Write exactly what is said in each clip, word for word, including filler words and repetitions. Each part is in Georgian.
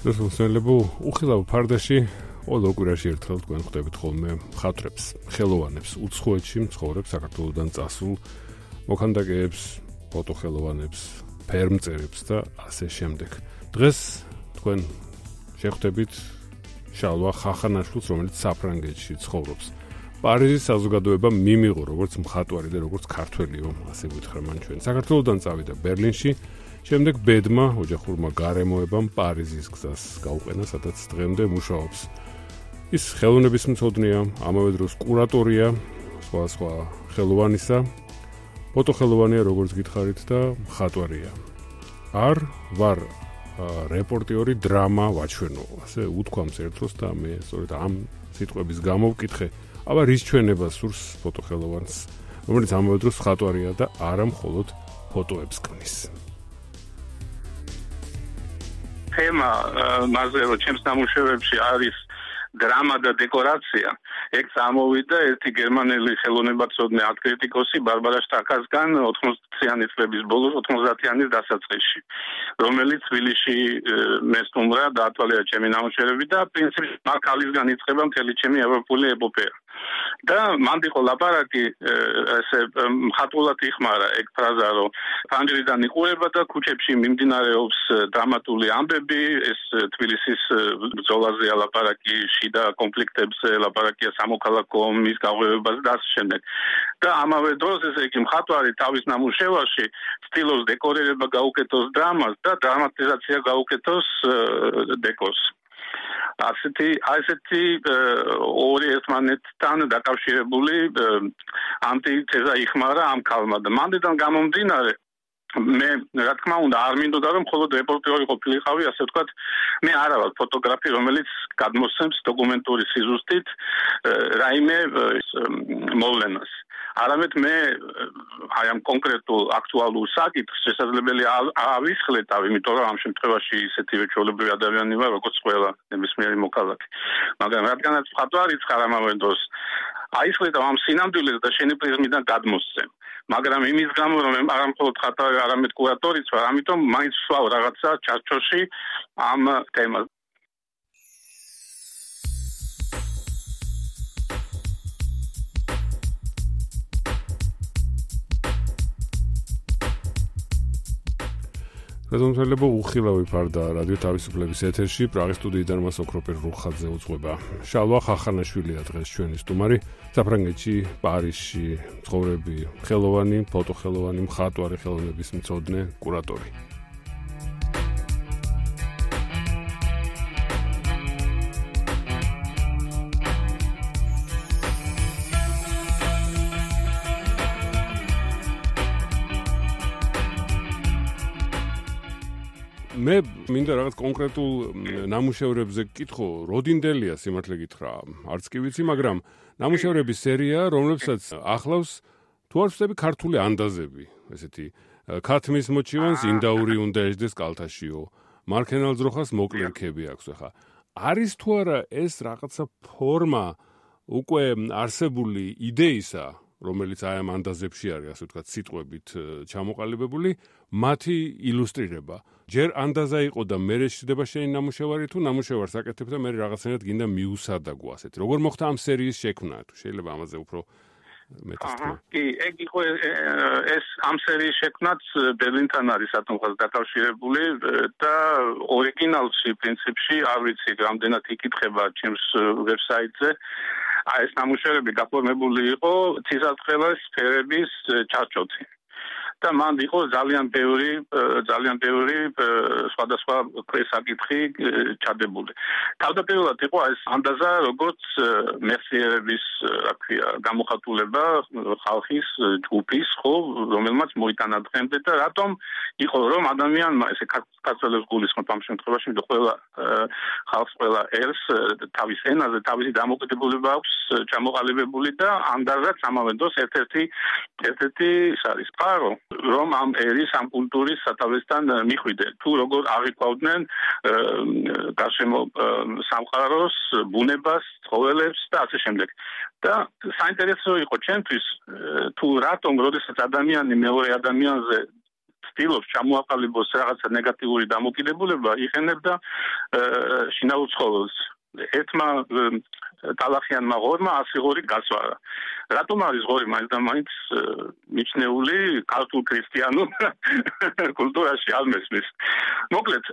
მოსმენლებო, უხილავ ფარდაში ყოველ ოკვირაში ერთხელ თქვენ ხვდებით ხოლმე მხატვრებს, ხელოვანებს, უცხოეთში მცხოვრებ საქართველოდან წასულ მოქანდაკეებს, ფოტოხელოვანებს, ფერმწერებს და ასე შემდეგ. დღეს თქვენ შეხვდებით შალვა ხახანაშვილს, რომელიც საფრანგეთში ცხოვრობს. პარიზის საზოგადოება მიმიღო როგორც მხატვარი და როგორც ქართველიო, ასე გითხრა მან ჩვენ. საქართველოდან წავიდა ბერლინში, შემდეგ ბედმა ოჯახურმა გარემოებამ პარიზის გზას გაუყენა, სადაც დღემდე მუშაობს. ის ხელოვნების მცოდნეა, ამავე დროს კურატორია, სხვა სხვა ხელოვანისა, ფოტოხელოვანია, როგორც გითხარით და მხატვარია. არ ვარ რეპორტიორი, დრამა ვაჩვენო, ასე უთქვამს ერთდროს და მე სწორედ ამ სიტყვების გამო ვკითხე, აბა რის ჩვენება სურს ფოტოხელოვანს, რომელიც ამავე დროს მხატვარია და არა მხოლოდ ფოტოებს ქმნის. თემა მასზე რომ ჩემს ნამუშევრებში არის დრამა და დეკორაცია, ეგ წამოვიდა ერთი გერმანელი ხელოვნებაცოდნე არტ-კრიტიკოსი ბარბარა შტაკასგან ოთხმოციანი წლების ბოლოს ოცდაათიანის დასაწყისში, რომელიც თბილისში მე სტუმრა დაათვალიერა ჩემი ნამუშევრები და პრინციპში მაგ ქალისგან იწყება მთელი ჩემი ევროპული ეპოპეა. და მანდ იყო ლაპარაკი, ესე მხატვრულად იხმარა ეგ ფრაზა, რომ ფანჯრიდან იყურება და ქუჩებში მიმდინარეობს დრამატული ამბები, ეს თბილისის ბრძოლაზე ლაპარაკი, შიდა კონფლიქტებზე ლაპარაკია, სამოქალაქო ომის გაღვივებას და ასე შემდეგ. და ამავე დროს ესე იგი მხატვარი თავის ნამუშევარში ცდილობს დეკორირება გაუკეთოს დრამას და დრამატიზაცია გაუკეთოს დეკორს. ასეთი ასეთი ორი ერთმანეთთან დაკავშირებული ანტითეზა იხმარა ამ ქალმა და მანდიდან გამომდინარე მე რა თქმა უნდა არ მინდოდა რომ მხოლოდ რეპორტიორი ყოფილიყავი, ასე ვთქვათ, მე არა ვარ ფოტოგრაფი, რომელიც გადმოსცემს დოკუმენტური სიზუსტით რაიმე მოვლენას. არამედ მე აი ამ კონკრეტულ აქტუალურ საკითხს შესაძლებელი ავისხლეთ, იმიტომ რომ ამ შემთხვევაში ისეთივე ჩვეულებრივი ადამიანი ვარ, როგორც ყველა ნებისმიერი მოქალაქე. მაგრამ რადგანაც მხატვარი ხარ ამავე დროს, აისხლეთ ამ სინამდვილეს და შენი პრიზმიდან გადმოსცემ. მაგრამ იმის გამო რომ არა მხოლოდ მხატვარი, არამედ კურატორიც ვარ, ამიტომ მაინც ვსვავ რაღაცა ჩარჩოში ამ თემას. გაზომთველებო, უხილავი ფარდა რადიო თავისუფლების ეთერში, პრაღის სტუდიიდან მას ოქროპერ რუხაძე უძღვება. შალვა ხახანაშვილია დღეს ჩვენი სტუმარი, საფრანგეთში, პარიზში მცხოვრები ხელოვანი, ფოტოხელოვანი, მხატვარი, ხელოვნების მცოდნე, კურატორი. მე მინდა რაღაც კონკრეტულ ნამუშევრებზე გკითხო, როდინდელია სიმართლე გითხრა, არც კი ვიცი, მაგრამ ნამუშევრების სერია, რომლებსაც ახლავს თუ არ ვცდები ქართული ანდაზები, ესეთი ქათმის მოჩივანს ინდაური უნდა ეждდეს კალთაშიო, მარქენალ ძროხას მოკლე რქები აქვს ახლა. არის თუ არა ეს რაღაცა ფორმა უკვე არსებული იდეისა, რომელიც აი ამ ანდაზებში არის, ასე ვთქვათ, სიტყვებით ჩამოყალიბებული, მათი ილუსტრირება. ჯერ ანდაზა იყო და მერე შედება შენი ნამუშევარი, თუ ნამუშევარს აკეთებ და მერე რაღაცნაირად გინდა მიუსადაგო ასეთი. როგორ მოხდა ამ სერიის შექმნა? თუ შეიძლება ამაზე უფრო მეტად თქვა. კი, ეგ იყო ეს ამ სერიის შექმნაც ბერლინთან არის ათომხას დაკავშირებული და ორიგინალში პრინციპში არ ვიცი რამდენად იკითხება ჩემს ვებსაიტზე. აი ეს ნამუშევრები გაფორმებული იყო ცისარტყელას სფერების ჩარჩოთი. და მანდ იყო ძალიან ბევრი ძალიან ბევრი სხვადასხვა საკითხი ჩადებული. თავდაპირველად იყო ეს ანდაზა, როგორც მეხსიერების, რა ქვია, გამოხატულება ხალხის ჯგუფის, ხო, რომელმაც მოიტანა დღემდე და რატომ იყო რომ ადამიანმა ესე ქართველებს გულისხმობ ამ შემთხვევაში, იმიტომ ყველა ხალხს, ყველა ერს თავის ენაზე თავისი დამოკიდებულება აქვს ჩამოყალიბებული და ანდაზაც ამავე დროს ერთ-ერთი ერთ-ერთი ის არის წყარო, რომ ამ ერის, ამ კულტურის სათავესთან მიხვიდე. თუ როგორ აღიქვავდნენ გარშემო სამყაროს, ბუნებას, ცხოველებს და ასე შემდეგ. და საინტერესო იყო ჩემთვის, თუ რატომ, როდესაც ადამიანი მეორე ადამიანზე ცდილობს ჩამოაყალიბოს რაღაცა ნეგატიური დამოკიდებულება, იყენებდა შინაურ ცხოველს. ერთმა ტალახიანმა ღორმა ასი ღორი გასვარა. რატომ არის ღორი მაინც და მაინც მიჩნეული ქართულ ქრისტიანულ კულტურაში არ მესმის. მოკლედ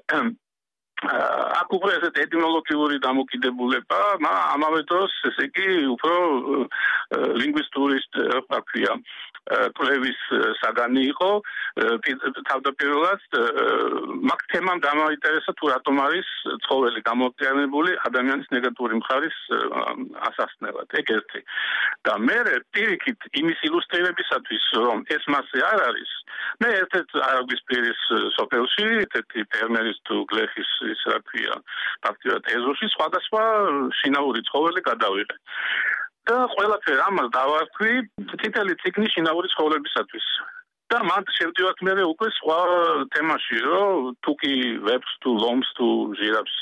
აქ უკვე ესეთ ეტიმოლოგიური დამოკიდებულება, ამავე დროს ესე იგი უფრო ლინგვისტური რა ქვია კვლევის საგანი იყო თავდაპირველად მაგ თემამ დამაინტერესა თუ რატომ არის ცხოველი გამოყენებული ადამიანის ნეგატიური მხარის ასახსნელად. ეგ ერთი. და მერე პირიქით იმის ილუსტრირებისათვის რომ ეს მასე არ არის, მე ერთ-ერთ არაგვის პირის სოფელში ერთ-ერთი ფერმერის თუ გლეხის ის რა ქვია ფაქტიურად ეზოში სხვადასხვა შინაური ცხოველი გადავიღე. და ყველაფერ ამას დავარქვი წითელი წიგნი შინაური ცხოველებისათვის. და მან შევდივართ მე უკვე სხვა თემაში, რომ თუ კი ვეფს თუ ლომს თუ ჟირაფს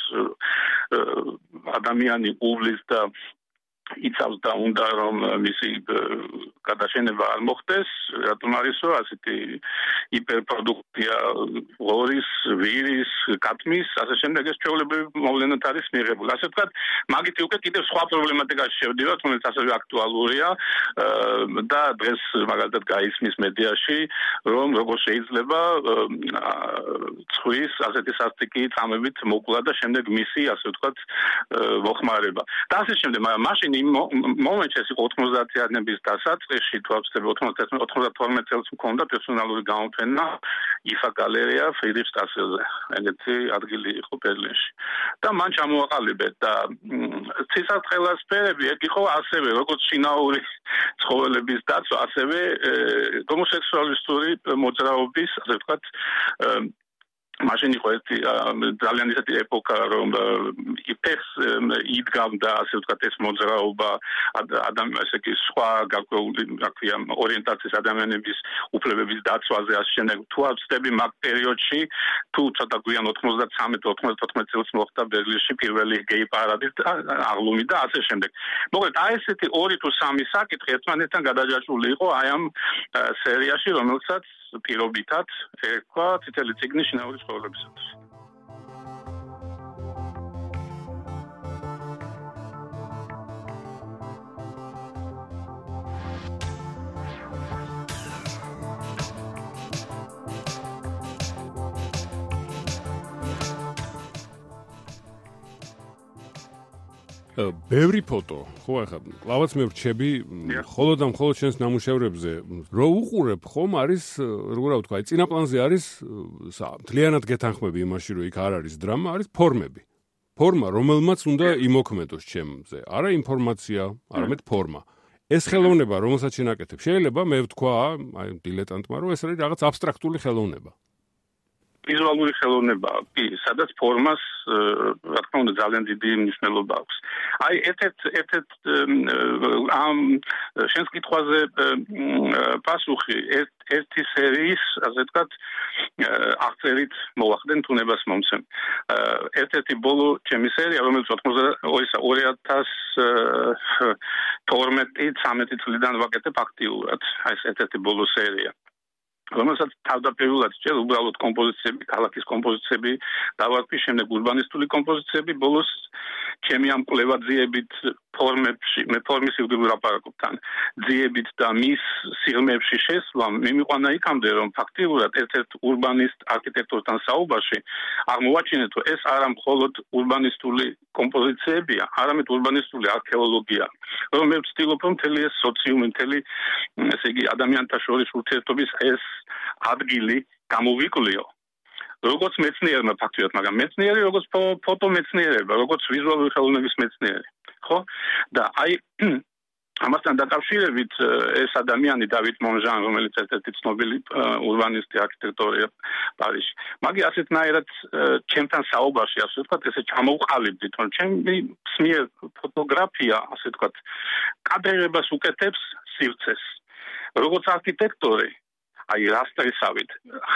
ადამიანი უვლის და იცავს და უნდა რომ მისი გადაშენება არ მოხდეს, რატომ არის რომ ასეთი ჰიპერპროდუქცია ღორის, ვირის, კატმის, ასე შემდეგ ეს ჩვეულებრივი მოვლენად არის მიღებული. ასე ვთქვათ, მაგითი უკვე კიდევ სხვა პრობლემატიკაში შევდივართ, რომელიც ასევე აქტუალურია და დღეს მაგალითად გაისმის მედიაში, რომ როგორ შეიძლება ცხვრის ასეთი სასტიკი წამებით მოკლა და შემდეგ მისი, ასე ვთქვათ, მოხმარება. და ასე შემდეგ, მაგრამ მაშინ იმ მომენტში ეს იყო ოთხმოცდაათიანების დასაწყისში, თუ ვწდები ოცდათორმეტ წელს მქონდა პერსონალური გამოფენა იფა გალერეა ფრიდრიხშტრასეზე. ეგეთი ადგილი იყო ბერლინში. და მან ჩამოაყალიბეთ და ცისარტყელასფერები ეგ იყო ასევე როგორც შინაური ცხოველების დაცვა, ასევე ჰომოსექსუალისტური მოძრაობის, ასე ვთქვათ, მაშინ იყო ერთი ძალიან ისეთი ეპოქა, რომ იფექს იდგამდა, ასე ვთქვათ, ეს მოძრაობა ადამიანის, ესე იგი, სხვა გარკვეული, რა ქვია, ორიენტაციის ადამიანების უფლებების დაცვაზე, ასე შემდეგ. თუ არ ვწდები მაგ პერიოდში, თუ ცოტა გვიან ოცდათრამეტ ოცდათოთხმეტ წელს მოხდა ბერლინში პირველი გეი პარადის აღლუმი და ასე შემდეგ. მოკლედ, აი ესეთი ორი თუ სამი საკითხი ერთმანეთთან გადაჯაჭვული იყო აი ამ სერიაში, რომელსაც პირობითად ერქვა წითელი წიგნი შინაური ცხოველებისათვის. ბევრი ფოტო, ხო ახლა კლავაც მე ვრჩები, ხოლოდ ამ ხოლოდ შენს ნამუშევრებზე, რო უყურებ ხომ არის, როგორ ვთქვა, აი წინაპლანზე არის მთლიანად გეთანხმები იმაში, რომ იქ არ არის დრამა, არის ფორმები. ფორმა, რომელმაც უნდა იმოქმედოს ჩემზე. არა ინფორმაცია, არამედ ფორმა. ეს ხელოვნება, რომელსაც შენაკეთებ, შეიძლება მე ვთქვა, აი დილეტანტმა, რომ ეს არის რაღაც აბსტრაქტული ხელოვნება. ვიზუალური ხელოვნება, კი, სადაც ფორმას, რა თქმა უნდა, ძალიან დიდი მნიშვნელობა აქვს. აი, ერთ-ერთ ერთ-ერთ ამ შენს კითხვაზე პასუხი ერთი სერიის, ასე ვთქვათ, აღწერით მოვახდენ თუნებას მომცემ. ერთ-ერთი ბოლო ჩემი სერია, რომელიც ორი ათას თორმეტი ცამეტი წლიდან ვაკეთებ აქტიურად. აი, ეს ერთ-ერთი ბოლო სერია. რომელსაც თავდაპირველად ჯერ უბრალოდ კომპოზიციები, ქალაქის კომპოზიციები დავარქვი, შემდეგ ურბანისტული კომპოზიციები, ბოლოს ჩემი ამ კვლევაძიებით ფორმებში, მე ფორმის სივრდილურ აპარატთან, ძიებით და მის სიღრმეებში შესვლამ მიმიყვანა იქამდე, რომ ფაქტიურად ერთ-ერთ ურბანისტ არქიტექტორთან საუბარში აღმოვაჩინეთ, რომ ეს არა მხოლოდ ურბანისტული კომპოზიციებია, არამედ ურბანისტული არქეოლოგია, რომ მე ვცდილობ, რომ მთელი ეს სოციუმი, მთელი ესე იგი ადამიანთა შორის ურთიერთობის ეს ადგილი გამოვიკვლიო. როგორც მეცნიერმა ფაქტიურად, მაგრამ მეცნიერი როგორც ფოტომეცნიერება, როგორც ვიზუალური ხელოვნების მეცნიერი, ხო? და აი ამასთან დაკავშირებით ეს ადამიანი დავით მონჟან, რომელიც ერთ-ერთი ცნობილი ურბანისტი არქიტექტორია პარიზში. მაგი ასეთნაირად ჩემთან საუბარში, ასე ვთქვათ, ესე ჩამოვყალიბდით, რომ ჩემი სმიერ ფოტოგრაფია, ასე ვთქვათ, კადრებას უკეთებს სივრცეს. როგორც არქიტექტორი აი რასტრისავით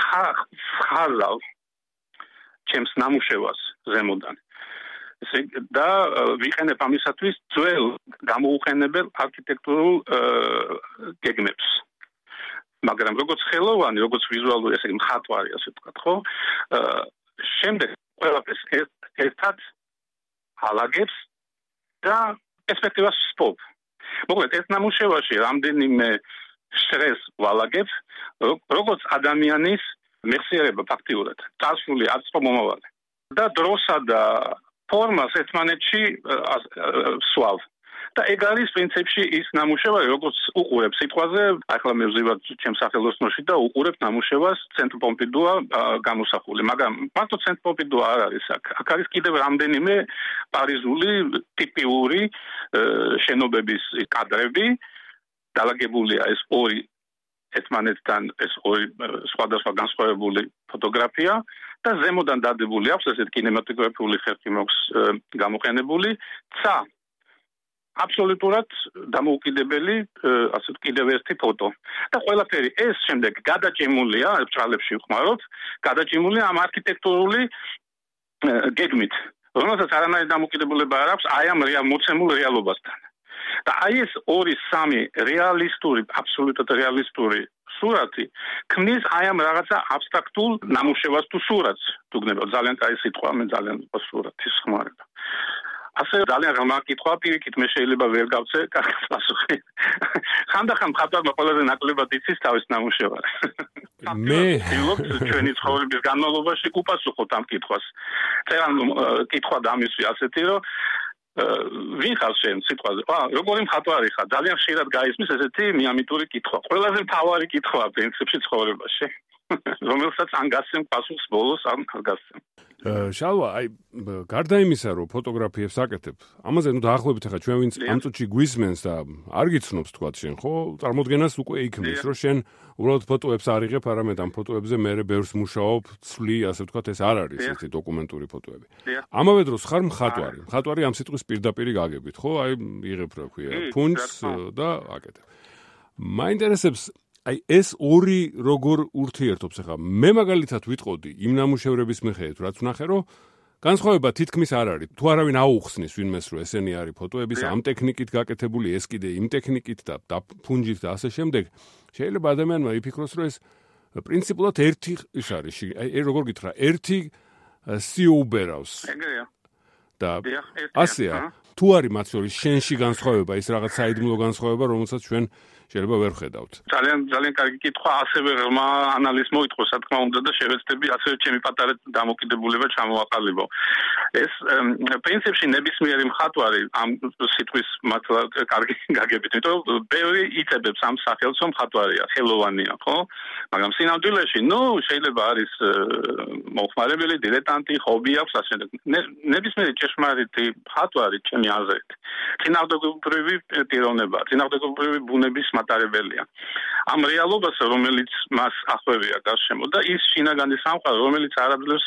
ხაზავ ჩემს ნამუშევარს ზემოდან. ესე და ვიყენებ ამისათვის ძველ გამოუყენებელ არქიტექტურულ გეგმებს. მაგრამ როგორც ხელოვანი, როგორც ვიზუალური, ესე იგი მხატვარი, ასე ვთქვათ, ხო? შემდეგ ყველაფერს ერთად ალაგებს და პერსპექტივას სპობ. მოკლედ ერთ ნამუშევარში რამდენიმე შრეს ვალაგებს, როგორც ადამიანის მეხსიერება ფაქტიურად, წარსული არც მომავალი. და დროსა და ფორმას ერთმანეთში სვავ. და ეგ არის პრინციპში ის ნამუშევარი, როგორც უყურებ სიტყვაზე, ახლა მე ვზივარ ჩემს სახელოსნოში და უყურებ ნამუშევარს ცენტრ პომპიდუა გამოსახული, მაგრამ მარტო ცენტრ პომპიდუა არ არის აქ. აქ არის კიდევ რამდენიმე პარიზული ტიპიური შენობების კადრები, დალაგებულია ეს ორი ერთმანეთთან ეს ორი სხვადასხვა განსხვავებული ფოტოგრაფია და ზემოდან დადებული აქვს ესეთ კინემატოგრაფიული ხერხი მაქვს გამოყენებული ცა აბსოლუტურად დამოუკიდებელი ასე კიდევ ერთი ფოტო და ყველაფერი ეს შემდეგ გადაჭიმულია ბრალებში ვხმარობ გადაჭიმულია ამ არქიტექტურული გეგმით რომელსაც არანაირი დამოუკიდებულება არ აქვს აი ამ რეალ მოცემულ რეალობასთან და აი ეს ორი სამი რეალისტური აბსოლუტურად რეალისტური სურათი ქმნის აი ამ რაღაცა აბსტრაქტულ ნამუშევარს თუ სურათს თუ გნებავ ძალიან კაი სიტყვა მე ძალიან სურათის ხმარება ასე ძალიან ღრმა კითხვა პირიქით მე შეიძლება ვერ გავცე კარგი პასუხი ხანდახან მხატვარმა ყველაზე ნაკლებად იცის თავის ნამუშევარი მე ვცდილობ ჩვენი ცხოვრების განმავლობაში უპასუხოთ ამ კითხვას წერან კითხვა დამისვი ასეთი რომ ვინ ხარ შენ სიტყვაზე? აა, როგორი მხატვარი ხარ? ძალიან ხშირად გაისმის ესეთი მიამიტური კითხვა. ყველაზე მთავარი კითხვაა პრინციპში ცხოვრებაში. რომელსაც ან გასცემ პასუხს ბოლოს ან არ გასცემ. შალვა, აი, გარდა იმისა, რომ ფოტოგრაფიებს აკეთებ, ამაზე ნუ დაახლოებით ახლა ჩვენ ვინც ამ წუთში გვისმენს და არ გიცნობს თქვათ შენ, ხო? წარმოდგენას უკვე იქმნის, რომ შენ უბრალოდ ფოტოებს არიღებ, არამედ ამ ფოტოებზე მე ბევრს მუშაობ, ცვლი, ასე ვთქვათ, ეს არ არის ესეთი დოკუმენტური ფოტოები. ამავე დროს ხარ მხატვარი. მხატვარი ამ სიტყვის პირდაპირი გაგებით, ხო? აი, იღებ რა ქვია, ფუნდს და აკეთებ. მაინტერესებს აი ეს ორი როგორ ურთიერთობს ახლა მე მაგალითად ვიტყოდი იმ ნამუშევრების მიხედვით რაც ვნახე რომ განსხვავება თითქმის არ არის თუ არავინ აუხსნის ვინმეს რომ ესენი არის ფოტოების ამ ტექნიკით გაკეთებული ეს კიდე იმ ტექნიკით და დაფუნჯით და ასე შემდეგ შეიძლება ადამიანმა იფიქროს რომ ეს პრინციპულად ერთი ის არის აი როგორ გითხრა ერთი სიუბერავს ეგრეა და ასეა თუ არის მათ შორის შენში განსხვავება ის რაღაც საიდუმლო განსხვავება რომელსაც ჩვენ შეიძლება ვერ ხედავთ. ძალიან ძალიან კარგი კითხვა, ასევე ღრმა ანალიზს მოითხოვს, რა თქმა უნდა და შევეცდები ასევე ჩემი პატარა დამოკიდებულება ჩამოვაყალიბო. ეს პრინციპში ნებისმიერი მხატვარი ამ სიტყვის მართლა კარგი გაგებით, იმიტომ რომ ბევრი იწებებს ამ სახელს, რომ მხატვარია, ხელოვანია, ხო? მაგრამ სინამდვილეში, ნუ შეიძლება არის მოხმარებელი, დილეტანტი, ჰობი აქვს, ასე ნებისმიერი ჭეშმარიტი მხატვარი ჩემი აზრით. წინააღმდეგობრივი პიროვნება, წინააღმდეგობრივი ბუნების მატარებელია. ამ რეალობას, რომელიც მას ახვევია გარშემო და ის შინაგანი სამყარო, რომელიც არაბლებს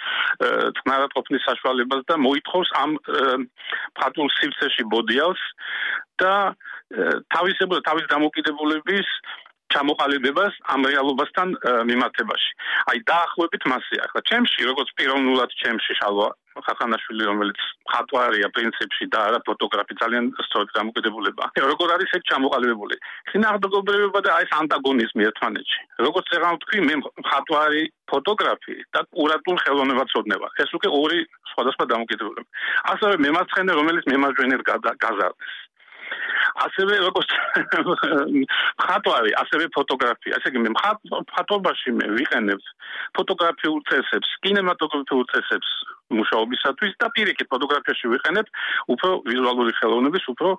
წყნარად ყოფნის საშუალებას და მოითხოვს ამ ფატულ სივრცეში ბოდიალს და თავისებურად თავის დამოკიდებულების ჩამოყალიბებას ამ რეალობასთან მიმართებაში. აი დაახლოებით მასეა. ახლა ჩემში, როგორც პიროვნულად ჩემში შალვა ხახანაშვილი, რომელიც მხატვარია პრინციპში და არა ფოტოგრაფი, ძალიან სწორად დამოკიდებულება. როგორ არის ეს ჩამოყალიბებული? წინააღმდეგობრივობა და ეს ანტაგონიზმი ერთმანეთში. როგორც ეხლა ვთქვი, მე მხატვარი, ფოტოგრაფი და კურატულ ხელოვნებაცოდნე ვარ. ეს უკვე ორი სხვადასხვა დამოკიდებულება. ასევე მემარცხენე, რომელიც მემარჯვენედ გაზარდეს. ასევე როგორც მხატვარი, ასევე ფოტოგრაფია. ესე იგი მე მხატვრობაში მე ვიყენებ ფოტოგრაფიულ წესებს, კინემატოგრაფიულ წესებს მუშაობისათვის და პირიქით ფოტოგრაფიაში ვიყენებ უფრო ვიზუალური ხელოვნების, უფრო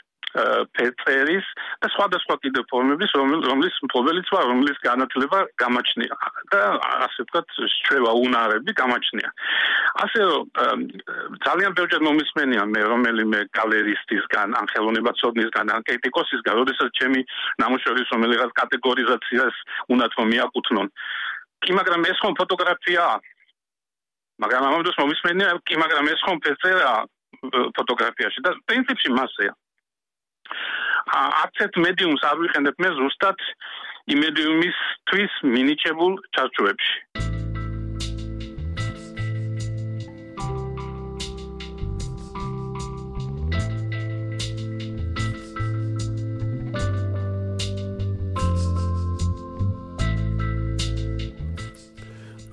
ფერწერის და სხვადასხვა კიდევ ფორმების, რომლის მფლობელიც ვარ, რომლის განათლება გამაჩნია და ასე ვთქვათ, შევა უნარები გამაჩნია. ასე რომ ძალიან ბევრჯერ მომისმენია მე რომელიმე გალერისტისგან, ან ხელოვნებაცოდნისგან, ან კრიტიკოსისგან, როდესაც ჩემი ნამუშევრის რომელიღაც კატეგორიზაციას უნდათ რომ მიაკუთვნონ. კი, მაგრამ ეს ხომ ფოტოგრაფიაა. მაგრამ ამავე დროს მომისმენია, კი, მაგრამ ეს ხომ ფერწერაა ფოტოგრაფიაში და პრინციპში მასეა. არც ერთ მედიუმს არ ვიყენებ მე ზუსტად იმ მედიუმისთვის მინიჭებულ ჩარჩოებში.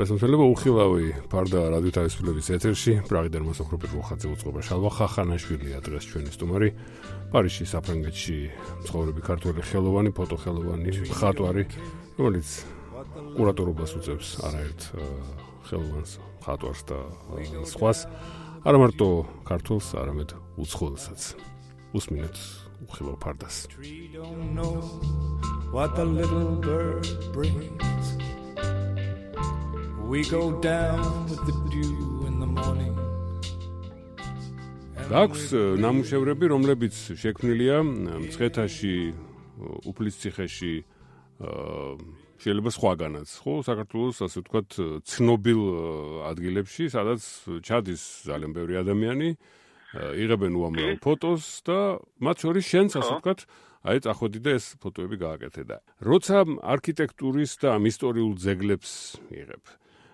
გასამცველებო უხილავი ფარდა რადიო თავისუფლების ეთერში პრაღიდან მოსახლე პირველხაძე უწყობა შალვა ხახანაშვილია დღეს ჩვენი სტუმარი პარიზში საფრანგეთში მცხოვრები ქართველი ხელოვანი ფოტოხელოვანი მხატვარი რომელიც კურატორობას უწევს არაერთ ხელოვანს მხატვარს და სხვას არა მარტო ქართველს არამედ უცხოელსაც უსმინეთ უხილავ ფარდას What the little bird brings We go down with the dew in the morning Აქვს ნამუშევრები, რომლებიც შექმნილია მცხეთაში, უფლისციხეში, შეიძლება სხვაგანაც, ხო, საქართველოს ასე ვთქვათ, ცნობილ ადგილებში, სადაც ჩადის ძალიან ბევრი ადამიანი, იღებენ უამრავ ფოტოს და მათ შორის შენც ასე ვთქვათ, აი წახვედი და ეს ფოტოები გააკეთე და როცა არქიტექტურის და ამ ისტორიულ ძეგლებს იღებ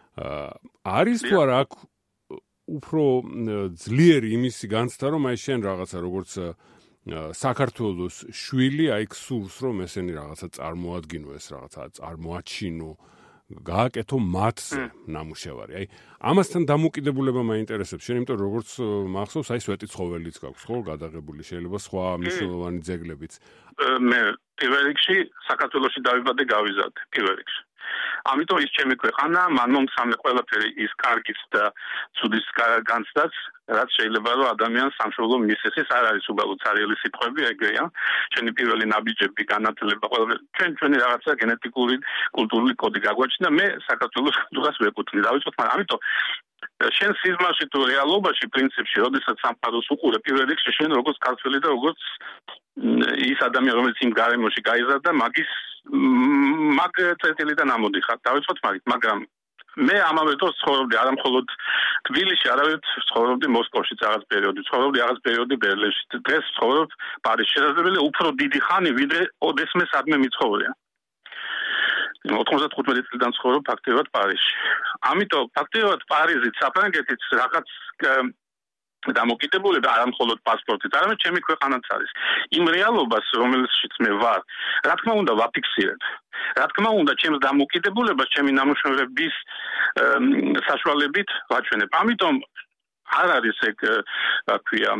არის თუ არა აქ უფრო ძლიერი იმისი განცდა რომ აი შენ რაღაცა როგორც საქართველოს შვილი აი გსურს რომ ესენი რაღაცა წარმოადგინო ეს რაღაცა წარმოაჩინო გააკეთო მათზე ნამუშევარი აი ამასთან დამოკიდებულება მაინტერესებს შენ იმიტომ როგორც მახსოვს აი სვეტი ცხოველიც გაქვს ხო გადაღებული შეიძლება სხვა მნიშვნელოვანი ძეგლებიც მე პირველ რიგში საქართველოში დავიბადე გავიზარდე პირველ რიგში ამიტომ ის ჩემი ქვეყანა მან მომსამე ყველაფერი ის კარგიც და ცუდის განცდაც რაც შეიძლება რომ ადამიანს სამშობლო მისცეს არ არის უბრალოდ ცარიელი სიტყვები ეგრეა ჩვენი პირველი ნაბიჯები განათლება ყველაფერი ჩვენ ჩვენი რაღაცა გენეტიკური კულტურული კოდი გაგვაჩნდა მე საქართველოს კულტურას ვეკუთვნი დავიწყოთ მაგრამ ამიტომ შენ სიზმარში თუ რეალობაში პრინციპში როდესაც სამყაროს უყურებ პირველ რიგში შენ როგორც ქართველი და როგორც ის ადამიანი რომელიც იმ გარემოში გაიზარდა მაგის მაგ წერტილიდან ამოდიხარ დავიწყოთ მაგით მაგრამ მე ამავე დროს ცხოვრობდი არა მხოლოდ თბილისში არამედ ცხოვრობდი მოსკოვში რაღაც პერიოდი ცხოვრობდი რაღაც პერიოდი ბერლინში დღეს ცხოვრობ პარიზში შესაძლებელია უფრო დიდი ხანი ვიდრე ოდესმე სადმე მიცხოვრია ოთხმოცდახუთმეტი წლიდან ცხოვრობ ფაქტიურად პარიზში ამიტომ ფაქტიურად პარიზით საფრანგეთით რაღაც დამოკიდებულება არა მხოლოდ პასპორტით, არამედ ჩემი ქვეყანაც არის. იმ რეალობას, რომელშიც მე ვარ, რა თქმა უნდა ვაფიქსირებ. რა თქმა უნდა, ჩემს დამოკიდებულებას, ჩემი ნამუშევრების საშუალებით ვაჩვენებ. ამიტომ არ არის ეგ, რა ქვია,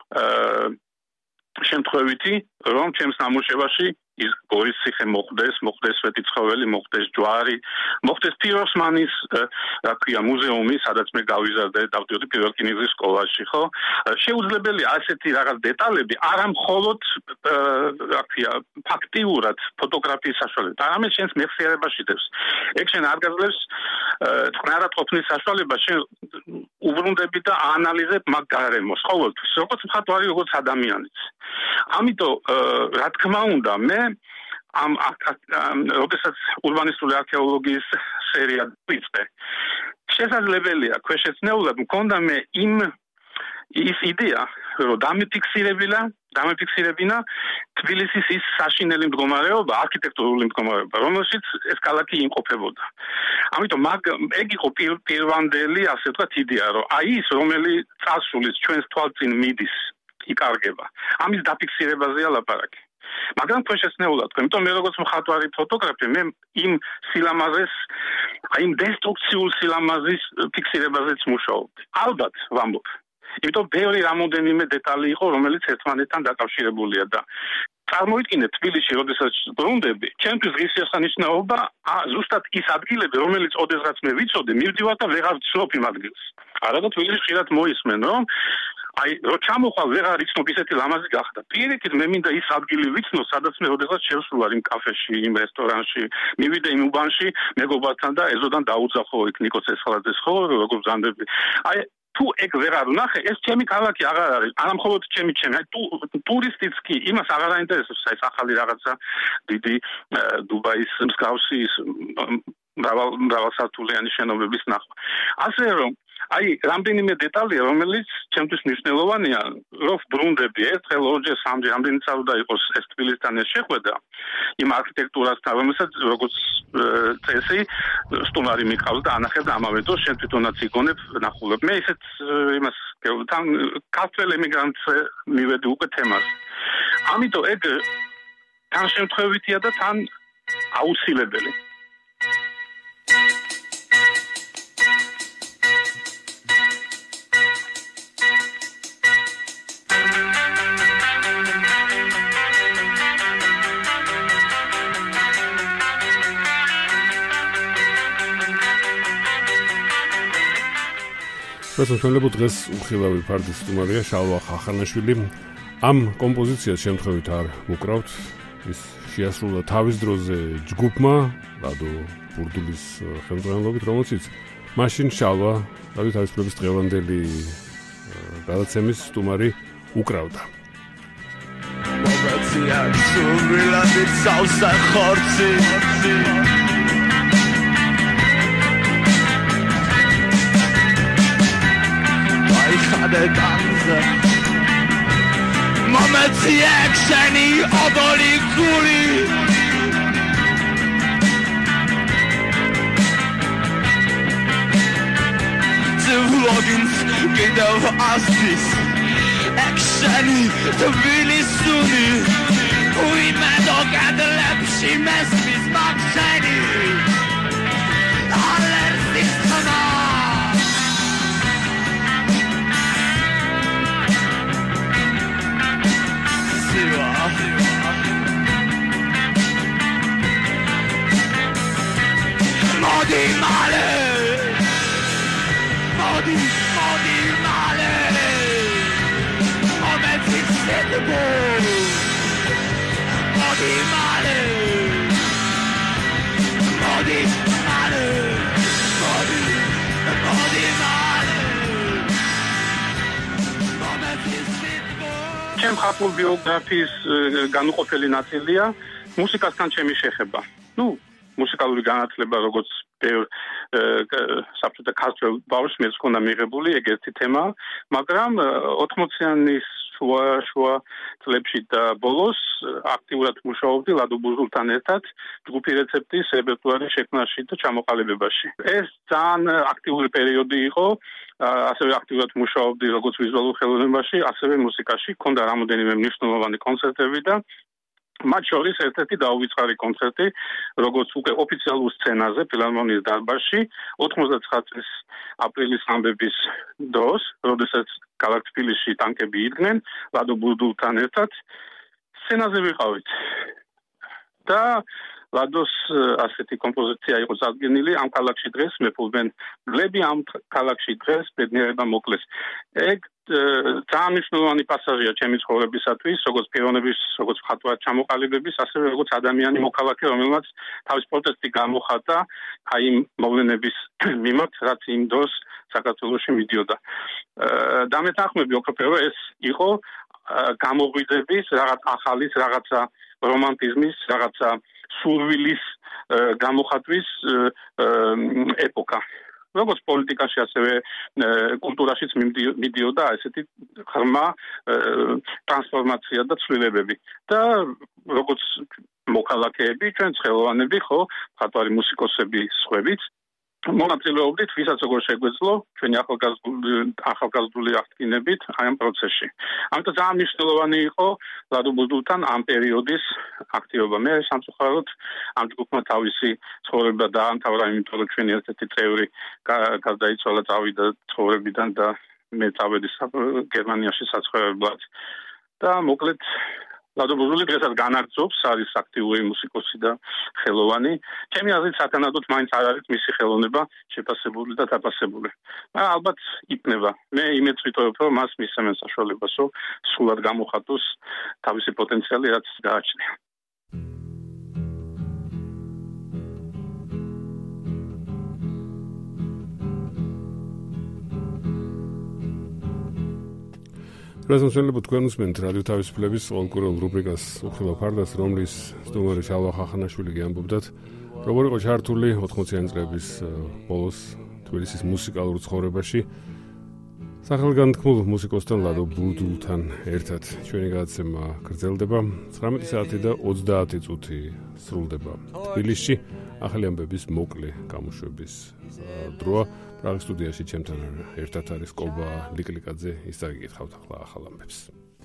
შემთხვევითი, რომ ჩემს ნამუშევარში ის გორის ციხე მოხდეს, მოხდეს სვეტი ცხოველი, მოხდეს ჯვარი, მოხდეს პიროსმანის, რა ქვია, მუზეუმი, სადაც მე გავიზარდე, დავდიოდი პირველ რკინიგზის სკოლაში, ხო? შეუძლებელია ასეთი რაღაც დეტალები, არა მხოლოდ, რა ქვია, ფაქტიურად ფოტოგრაფიის საშუალებით, არამედ შენს მეხსიერებაში დევს. ეგ შენ არ გაძლევს წყნარად ყოფნის საშუალება, შენ უბრუნდები და აანალიზებ მაგ გარემოს, ყოველთვის, როგორც მხატვარი, როგორც ადამიანიც. ამიტომ, რა თქმა უნდა, მე ამ როდესაც ურბანისტული არქეოლოგიის სერია ვიწყე შესაძლებელია ქვეშეცნეულად მქონდა მე იმ ის იდეა რომ დამიფიქსირებინა დამიფიქსირებინა თბილისის ის საშინელი მდგომარეობა არქიტექტურული მდგომარეობა რომელშიც ეს ქალაქი იმყოფებოდა ამიტომ მაგ ეგ იყო პირვანდელი ასე ვთქვათ იდეა რომ აი ის რომელი წარსულის ჩვენს თვალწინ მიდის იკარგება ამის დაფიქსირებაზეა ლაპარაკი მაგრამ ქვეშეცნეულად, იმიტომ მე როგორც მხატვარი ფოტოგრაფი, მე იმ სილამაზეს, აი იმ დესტრუქციულ სილამაზის ფიქსირებაზეც მუშაობდი. ალბათ, ვამბობ. იმიტომ ბევრი რამოდენიმე დეტალი იყო, რომელიც ერთმანეთთან დაკავშირებულია და წარმოვიდგინეთ თბილისში, როდესაც ბრუნდები, ჩემთვის ღირსშესანიშნაობა ზუსტად ის ადგილები, რომელიც ოდესღაც მე ვიცოდი, მივდივარ და ვეღარ ვცნობ იმ ადგილს. არადა თბილისში ხშირად მოისმენ, რომ აი რო ჩამოხვალ ვეღარ იცნობ ისეთი ლამაზი გახდა. პირიქით მე მინდა ის ადგილი ვიცნო, სადაც მე ოდესღაც შევსვლა იმ კაფეში, იმ რესტორანში, მივიდე იმ უბანში, მეგობართან და ეზოდან დაუძახო იქ ნიკო ცესხლაძეს ხო, როგორ ბრძანდები. აი თუ ეგ ვეღარ ვნახე, ეს ჩემი ქალაქი აღარ არის. არა მხოლოდ ჩემი ჩემი, აი ტურისტიც კი იმას აღარ აინტერესებს, აი ახალი რაღაცა დიდი დუბაის მსგავსი მრავალ მრავალსართულიანი შენობების ნახვა. ასე რომ აი, რამდენიმე დეტალია, რომელიც ჩემთვის მნიშვნელოვანია, რომ ბრუნდები ერთხელ, ორჯერ, სამჯერ, რამდენი წამდა იყოს ეს თბილისთან ეს შეხვედრა, იმ არქიტექტურასთან, რომელსაც როგორც წესი, სტუმარი მიყავს და ანახებ და ამავე დროს შენ თვითონაც იგონებ, ნახულებ. მე ისეთ იმას თან ქართველ ემიგრანტზე მივედი უკვე თემას. ამიტომ ეგ თან შემთხვევითია და თან აუცილებელი. მოსმენლებო დღეს უხილავი ფარდის სტუმარია შალვა ხახანაშვილი. ამ კომპოზიციას შემთხვევით არ უკრავთ, ის შეასრულა თავის დროზე ჯგუფმა ლადო ბურდულის ხელმძღვანელობით, რომელშიც მაშინ შალვა თავის თავისუფლების დღევანდელი გადაცემის სტუმარი უკრავდა. მოგაცია სულრილადი სავსა ხორცი ხადე განზე მომეცი ექშენი ობოლი გული ძვლოგინს კიდევ ასის ექშენი თბილისური უიმედო გადლებში მესმის მაგშენი ალერსის ხმა Modi male Modi Modi male Moments incredible Modi male Modi male Modi Modi male Moments incredible ჩემ ხალხურ ბიოგრაფიის განუყოფელი ნაწილია მუსიკასთან ჩემი შეხება. ნუ მუსიკალური განათლება როგორც ბევრ საბჭოთა ქართველ ბავშვს მეც ჰქონდა მიღებული, ეგ ერთი თემა, მაგრამ ოთხმოციანის შუა შუა წლებში და ბოლოს აქტიურად მუშაობდი ლადო ბურდულთან ერთად ჯგუფი რეცეპტის რეპერტუარის შექმნაში და ჩამოყალიბებაში. ეს ძალიან აქტიური პერიოდი იყო, ასევე აქტიურად მუშაობდი როგორც ვიზუალურ ხელოვნებაში, ასევე მუსიკაში, ჰქონდა რამოდენიმე მნიშვნელოვანი კონცერტები და მათ შორის ერთ-ერთი დაუვიწყარი კონცერტი, როგორც უკვე ოფიციალურ სცენაზე ფილარმონიის დარბაზში ოთხმოცდაცხრა წლის აპრილის ამბების დროს, როდესაც ქალაქ თბილისში ტანკები იდგნენ, ლადო ბურდულთან ერთად სცენაზე ვიყავით. და ლადოს ასეთი კომპოზიცია იყო წარდგენილი ამ ქალაქში დღეს მეფობენ მგლები, ამ ქალაქში დღეს ბედნიერება მოკლეს. ეგ ძალიან მნიშვნელოვანი პასაჟია ჩემი ცხოვრებისათვის, როგორც პიროვნების, როგორც მხატვარ ჩამოყალიბების, ასევე როგორც ადამიანი მოქალაქე, რომელმაც თავის პროტესტი გამოხატა აი იმ მოვლენების მიმართ, რაც იმ დროს საქართველოში მიდიოდა. დამეთანხმები ოქროპერო ეს იყო გამოღვიძების, რაღაც ახალის, რაღაცა რომანტიზმის, რაღაცა სურვილის გამოხატვის ეპოქა. როგორც პოლიტიკაში, ასევე კულტურაშიც მიდიოდა ესეთი ღრმა ტრანსფორმაცია და ცვლილებები. და როგორც მოქალაქეები, ჩვენ ცხელოვანები, ხო, მხატვარი მუსიკოსები სხვებიც მონაწილეობდით, ვისაც როგორ შეგვეძლო ჩვენი ახალგაზრდული აღდგინებით აი ამ პროცესში. ამიტომ ძალიან მნიშვნელოვანი იყო ლადო ბურდულთან ამ პერიოდის აქტივობა. მე სამწუხაროდ ამ ჯგუფმა თავისი ცხოვრება დაამთავრა, იმიტომ რომ ჩვენი ერთ-ერთი წევრი გარდაიცვალა, წავიდა ცხოვრებიდან და მე წავედი გერმანიაში საცხოვრებლად. და მოკლედ ლადო ბურდული დღესაც განაგრძობს, არის აქტიური მუსიკოსი და ხელოვანი. ჩემი აზრით სათანადოდ მაინც არ არის მისი ხელოვნება შეფასებული და დაფასებული. ალბათ იპნება. მე იმედს ვიტოვებ, რომ მას მისცემენ საშუალებას, რომ სულად გამოხატოს თავისი პოტენციალი, რაც გააჩნია. პრეზენტაციები თქვენ უსმენთ რადიო თავისუფლების ყოველკვირეულ რუბრიკას უხილავ ფარდას, რომლის სტუმარი შალვა ხახანაშვილი ამბობდათ, როგორ იყო ჩართული ოთხმოციანი წლების ბოლოს თბილისის მუსიკალურ ცხოვრებაში სახელგანთქმულ მუსიკოსთან ლადო ბურდულთან ერთად. ჩვენი გადაცემა გრძელდება ცხრამეტი საათი და ოცდაათი წუთი სრულდება თბილისში ახალი ამბების მოკლე გამოშვების დროა. პრაღის სტუდიაში ჩემთან ერთად არის კობა ლიკლიკაძე, ის დაგიკითხავთ ახლა ახალ ამბებს.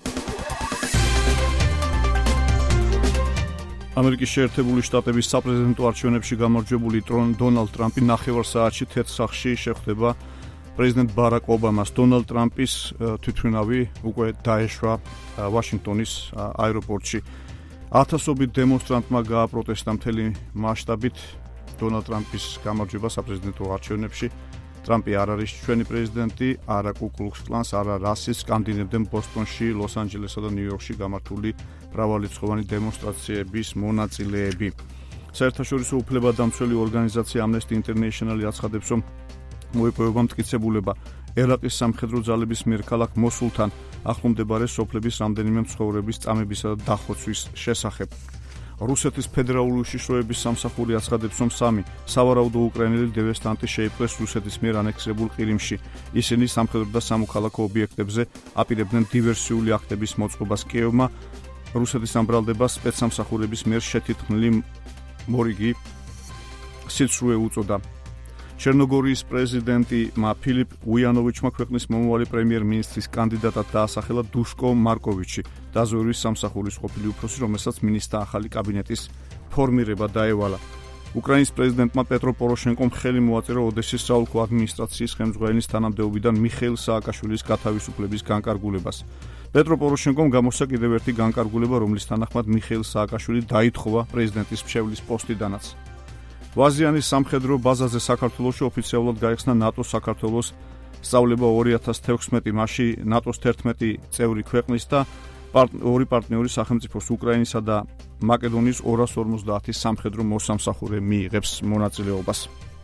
ამერიკის შეერთებული შტატების საპრეზიდენტო არჩევნებში გამარჯვებული დონალდ ტრამპი ნახევარ საათში თეთრ სახლში შეხვდება პრეზიდენტ ბარაკ ობამას. დონალდ ტრამპის თვითმფრინავი უკვე დაეშვა ვაშინგტონის აეროპორტში. ათასობით დემონსტრანტმა გააპროტესტა მთელი მასშტაბით დონალდ ტრამპის გამარჯვება საპრეზიდენტო არჩევნებში. ტრამპი არ არის ჩვენი პრეზიდენტი, არა კუ კლუქს კლანს, არა რასის კანდიდატებდნენ ბოსტონში, ლოს-ანჯელესსა და ნიუ-იორკში გამართული მრავალრიცხოვანი დემონსტრაციების მონაწილეები. საერთაშორისო უფლებადამცველი ორგანიზაცია Amnesty International აცხადებს, რომ მოიპოვება მტკიცებულება ერაყის სამხედრო ძალების მიერ ქალაქ მოსულთან ახლომდებარე სოფლების რამდენიმე მცხოვრების წამებისა და დახოცვის შესახებ. რუსეთის ფედერალური უშიშროების სამსახური აცხადებს, რომ სამი სავარაუდო უკრაინელი დევესტანტი შეიპყრეს რუსეთის მიერ ანექსირებულ ყირიმში. ისინი სამხედრო და სამოქალაქო ობიექტებზე აპირებდნენ დივერსიული აქტების მოწყობას კიევმა. რუსეთის ამბრალდება სპეცსამსახურების მიერ შეთითქმული მორიგი სიცრუე უწოდა. ჩერნოგორიის პრეზიდენტი ფილიპ უიანოვიჩმა ქვეყნის მომავალი პრემიერ-მინისტრის კანდიდატად დაასახელა დუშკო მარკოვიჩი, დაზვერვის სამსახურის ყოფილი უფროსი, რომელსაც მინისტრთა ახალი კაბინეტის ფორმირება დაევალა. უკრაინის პრეზიდენტმა პეტრო პოროშენკომ ხელი მოაწერა ოდესის საოლქო ადმინისტრაციის ხელმძღვანელის თანამდებობიდან მიხეილ სააკაშვილის გათავისუფლების განკარგულებას. პეტრო პოროშენკომ გამოსცა კიდევ ერთი განკარგულება, რომლის თანახმად მიხეილ სააკაშვილი დაითხოვა პრეზიდენტის მრჩევლის პოსტიდანაც. ვაზიანის სამხედრო ბაზაზე საქართველოში ოფიციალურად გაიხსნა ნატოს საქართველოს სწავლება ორი ათას თექვსმეტი, მასში ნატოს თერთმეტი წევრი ქვეყნის და ორი პარტნიორი სახელმწიფოს უკრაინისა და მაკედონიის ორას ორმოცდაათი სამხედრო მოსამსახურე მიიღებს მონაწილეობას.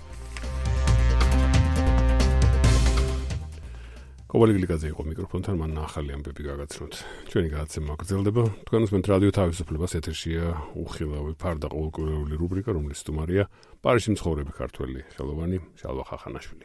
კოვალი გლიკაძე იყო მიკროფონთან, მან ახალი ამბები გაგაცნოთ. ჩვენი გადაცემა გრძელდება. თქვენ უსმენთ რადიო თავისუფლებას, ეთერშია უხილავი ფარდა ყოველკვირეული რუბრიკა, რომლის სტუმარია პარიზში მცხოვრები ქართველი ხელოვანი შალვა ხახანაშვილი.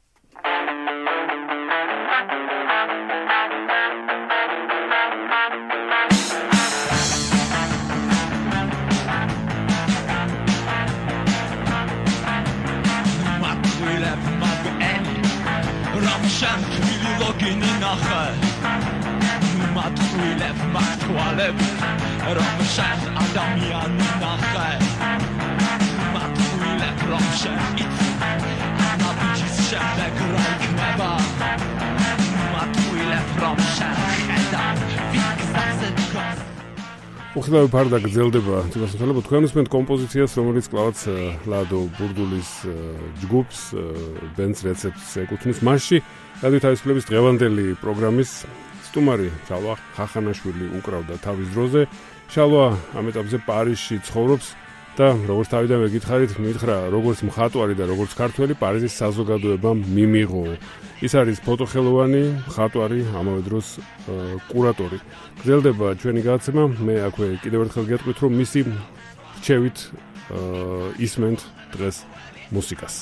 Login nachher mat khulef mat khwalef rom shan adamian nachher mat khulef rom shan it na bitches shan the great never mat khulef rom shan da fix that cost უხილავი ფარდა გრძელდება. თვითონ თქვენ უსმენთ კომპოზიციას, რომელიც კლავაც ლადო ბურდულის ჯგუფს ბენს რეცეპტს ეკუთვნის. მასში რადიო თავისუფლების დღევანდელი პროგრამის სტუმარი შალვა ხახანაშვილი უკრავდა თავის დროზე. შალვა ამ ეტაპზე პარიზში ცხოვრობს და როგორც თავიდანვე გითხარით, მითხრა, როგორც მხატვარი და როგორც ქართველი პარიზის საზოგადოებამ მიმიღო. ის არის ფოტოხელოვანი, მხატვარი, ამავე დროს კურატორი. გრძელდება ჩვენი გადაცემა. მე აქვე კიდევ ერთხელ გეტყვით, რომ მისი რჩევით ისმენთ დღეს მუსიკას.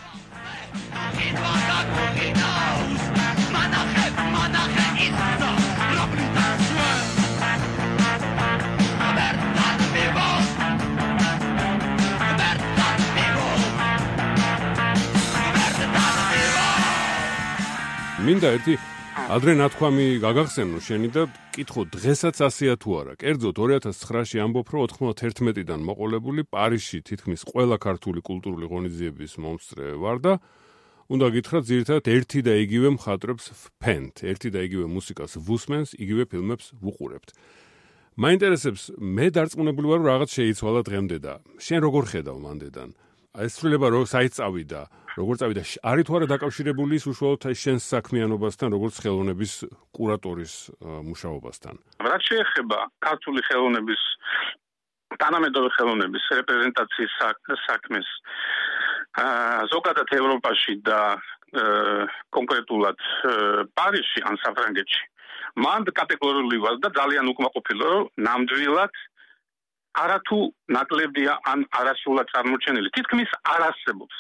მინდა ერთი ადრე ნათქვამი გაგახსენო შენი და კითხო დღესაც ასეა თუ არა. კერძოდ ორი ათას ცხრაში ამბობ, რომ ოთხმოცდაათიდან მოყოლებული პარიზში თითქმის ყველა ქართული კულტურული ღონისძიების მომსწრე ვარ და უნდა გითხრათ, ძირითადად ერთი და იგივე მხატვრებს ვფენთ, ერთი და იგივე მუსიკას ვუსმენს, იგივე ფილმებს ვუყურებთ. მაინტერესებს, მე დარწმუნებული ვარ, რომ რაღაც შეიცვალა დღემდე და შენ როგორ ხედავ მანდედან? ეს ცვლილება რო საით წავიდა, როგორ წავიდა? არის თუ არა დაკავშირებული ის უშუალოდ შენს საქმიანობასთან, როგორც ხელოვნების კურატორის მუშაობასთან? რაც შეეხება ქართული ხელოვნების, თანამედროვე ხელოვნების რეპრეზენტაციის საქმეს, ზოგადად ევროპაში და კონკრეტულად პარიზში ან საფრანგეთში, მან კატეგორიული ვარ და ძალიან უკმაყოფილო, რომ ნამდვილად არათუ ნაკლებია ან არასრულად წარმოჩენილი. თითქმის არ არსებობს.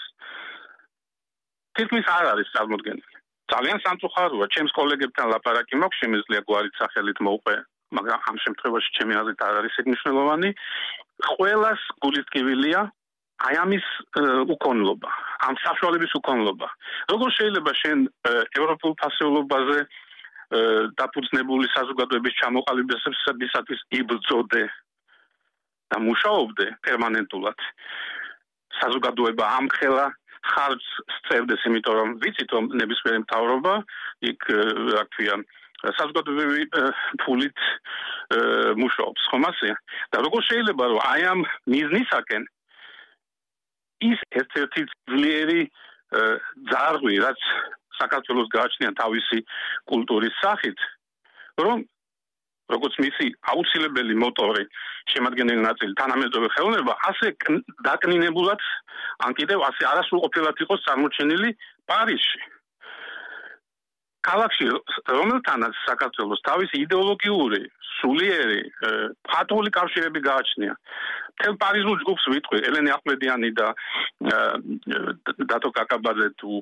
თითქმის არ არის წარმოდგენილი. ძალიან სამწუხაროა, ჩემს კოლეგებთან ლაპარაკი მაქვს, შემიძლია გვარით სახელით მოვყვე, მაგრამ ამ შემთხვევაში ჩემი აზრით არ არის ეგ მნიშვნელოვანი. ყველას გულისტკივილია აი ამის უკონლობა, ამ საშუალების უკონლობა. როგორ შეიძლება შენ ევროპულ ფასეულობაზე დაფუძნებული საზოგადოების ჩამოყალიბებისათვის იბრძოდე და მუშაობდე პერმანენტულად. საზოგადოება ამხელა ხარჯს სწერდეს, იმიტომ რომ ვიცით, რომ ნებისმიერი მთავრობა იქ რა ქვია საზოგადოებრივი ფულით მუშაობს, ხომ ასე? და როგორ შეიძლება რომ აი ამ მიზნისაკენ ის ერთ-ერთი ძლიერი ძარღვი, რაც საქართველოს გააჩნია თავისი კულტურის სახით, რომ როგორც მისი აუცილებელი მოტორი, შემადგენელი ნაწილი თანამედროვე ხელოვნება, ასე დაკნინებულად ან კიდევ ასე არასრულყოფილად იყოს წარმოჩენილი პარიზში. ქალაქში, რომელთანაც საქართველოს თავისი იდეოლოგიური, სულიერი, ფათოული კავშირები გააჩნია. მთელ პარიზულ ჯგუფს ვიტყვი, ელენე ახმედიანი და დათო კაკაბაძე თუ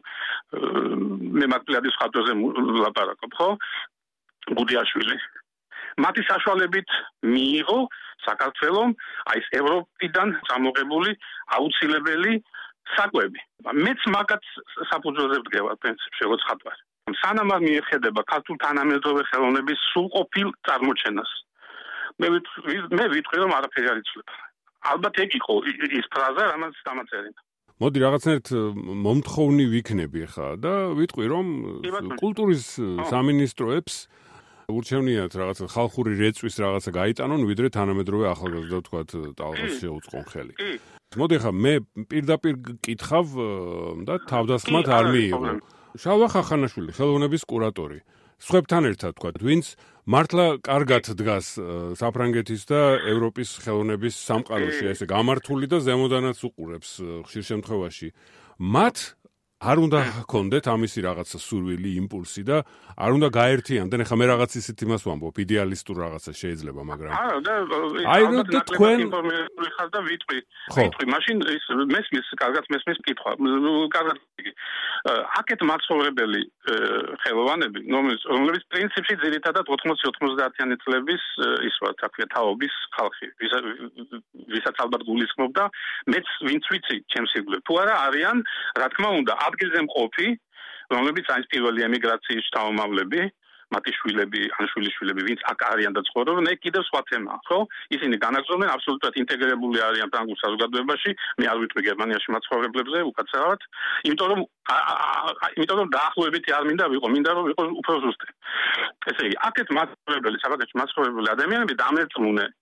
მე მაკლიადის ხატვაზე ლაპარაკობ, ხო? გუდიაშვილი. მათი საშუალებით მიიღო საქართველოს აი ეს ევროპიდან წამოღებული აუცილებელი საკვები. მეც მაგათ საფუძველზე ვდგევარ პრინციპში, როგორც ხატვარი. სანამ არ მიეხედება ქართულ თანამედროვე ხელოვნების სრულყოფილ წარმოჩენას. მე მე ვიტყვი, რომ არაფერი არ იცვლება. ალბათ ეგ იყო ის ფრაზა, რამაც დამაწერინა. მოდი რაღაცნაირად მომთხოვნი ვიქნები ხა და ვიტყვი, რომ კულტურის სამინისტროებს ურჩევნიათ რაღაცა ხალხური რეწვის რაღაცა გაიტანონ, ვიდრე თანამედროვე ახალგაზრდა ვთქვათ ტალღას შეუწყონ ხელი. მოდი ხა მე პირდაპირ კითხავ და თავდასხმად არ მიიღო. შალვა ხახანაშვილი, ხელოვნების კურატორი. სხვებთან ერთად ვთქვათ, ვინც მართლა კარგად დგას საფრანგეთის და ევროპის ხელოვნების სამყაროში, ესე გამართული და ზემოდანაც უყურებს ხშირ შემთხვევაში. მათ არ უნდა ჰქონდეთ ამისი რაღაცა სურვილი, იმპულსი და არ უნდა გაერთიანდნენ. ეხლა მე რაღაც ისეთ იმას ვამბობ, იდეალისტურ რაღაცა შეიძლება, მაგრამ არა და აი რომ თქვენ ინფორმირებული ხარ და ვიტყვი. ვიტყვი, მაშინ ის მესმის, კარგად მესმის კითხვა. კარგად იგი. აკეთ მაცხოვრებელი ხელოვანები, რომლებიც პრინციპში ძირითადად ოთხმოცი ოცდაათიანი წლების ის რა თქმა უნდა თაობის ხალხი, ვისაც ალბათ გულისხმობდა, მეც ვინც ვიცი, ჩემს იგულებ. თუ არა არიან, რა თქმა უნდა, ადგილზე მყოფი, რომლებიც არის პირველი ემიგრაციის შთამომავლები, მათი შვილები, ან შვილიშვილები, ვინც აქ არიან და ცხოვრობენ, ეგ კიდევ სხვა თემაა, ხო? ისინი განაგრძობენ აბსოლუტურად ინტეგრირებული არიან ფრანგულ საზოგადოებაში, მე არ ვიტყვი გერმანიაში მაცხოვრებლებზე, უკაცრავად, იმიტომ რომ იმიტომ რომ დაახლოებითი არ მინდა ვიყო, მინდა რომ ვიყო უფრო ზუსტი. ესე იგი, აქეთ მაცხოვრებელი, საფრანგეთში მაცხოვრებელი ადამიანები დამერწმუნე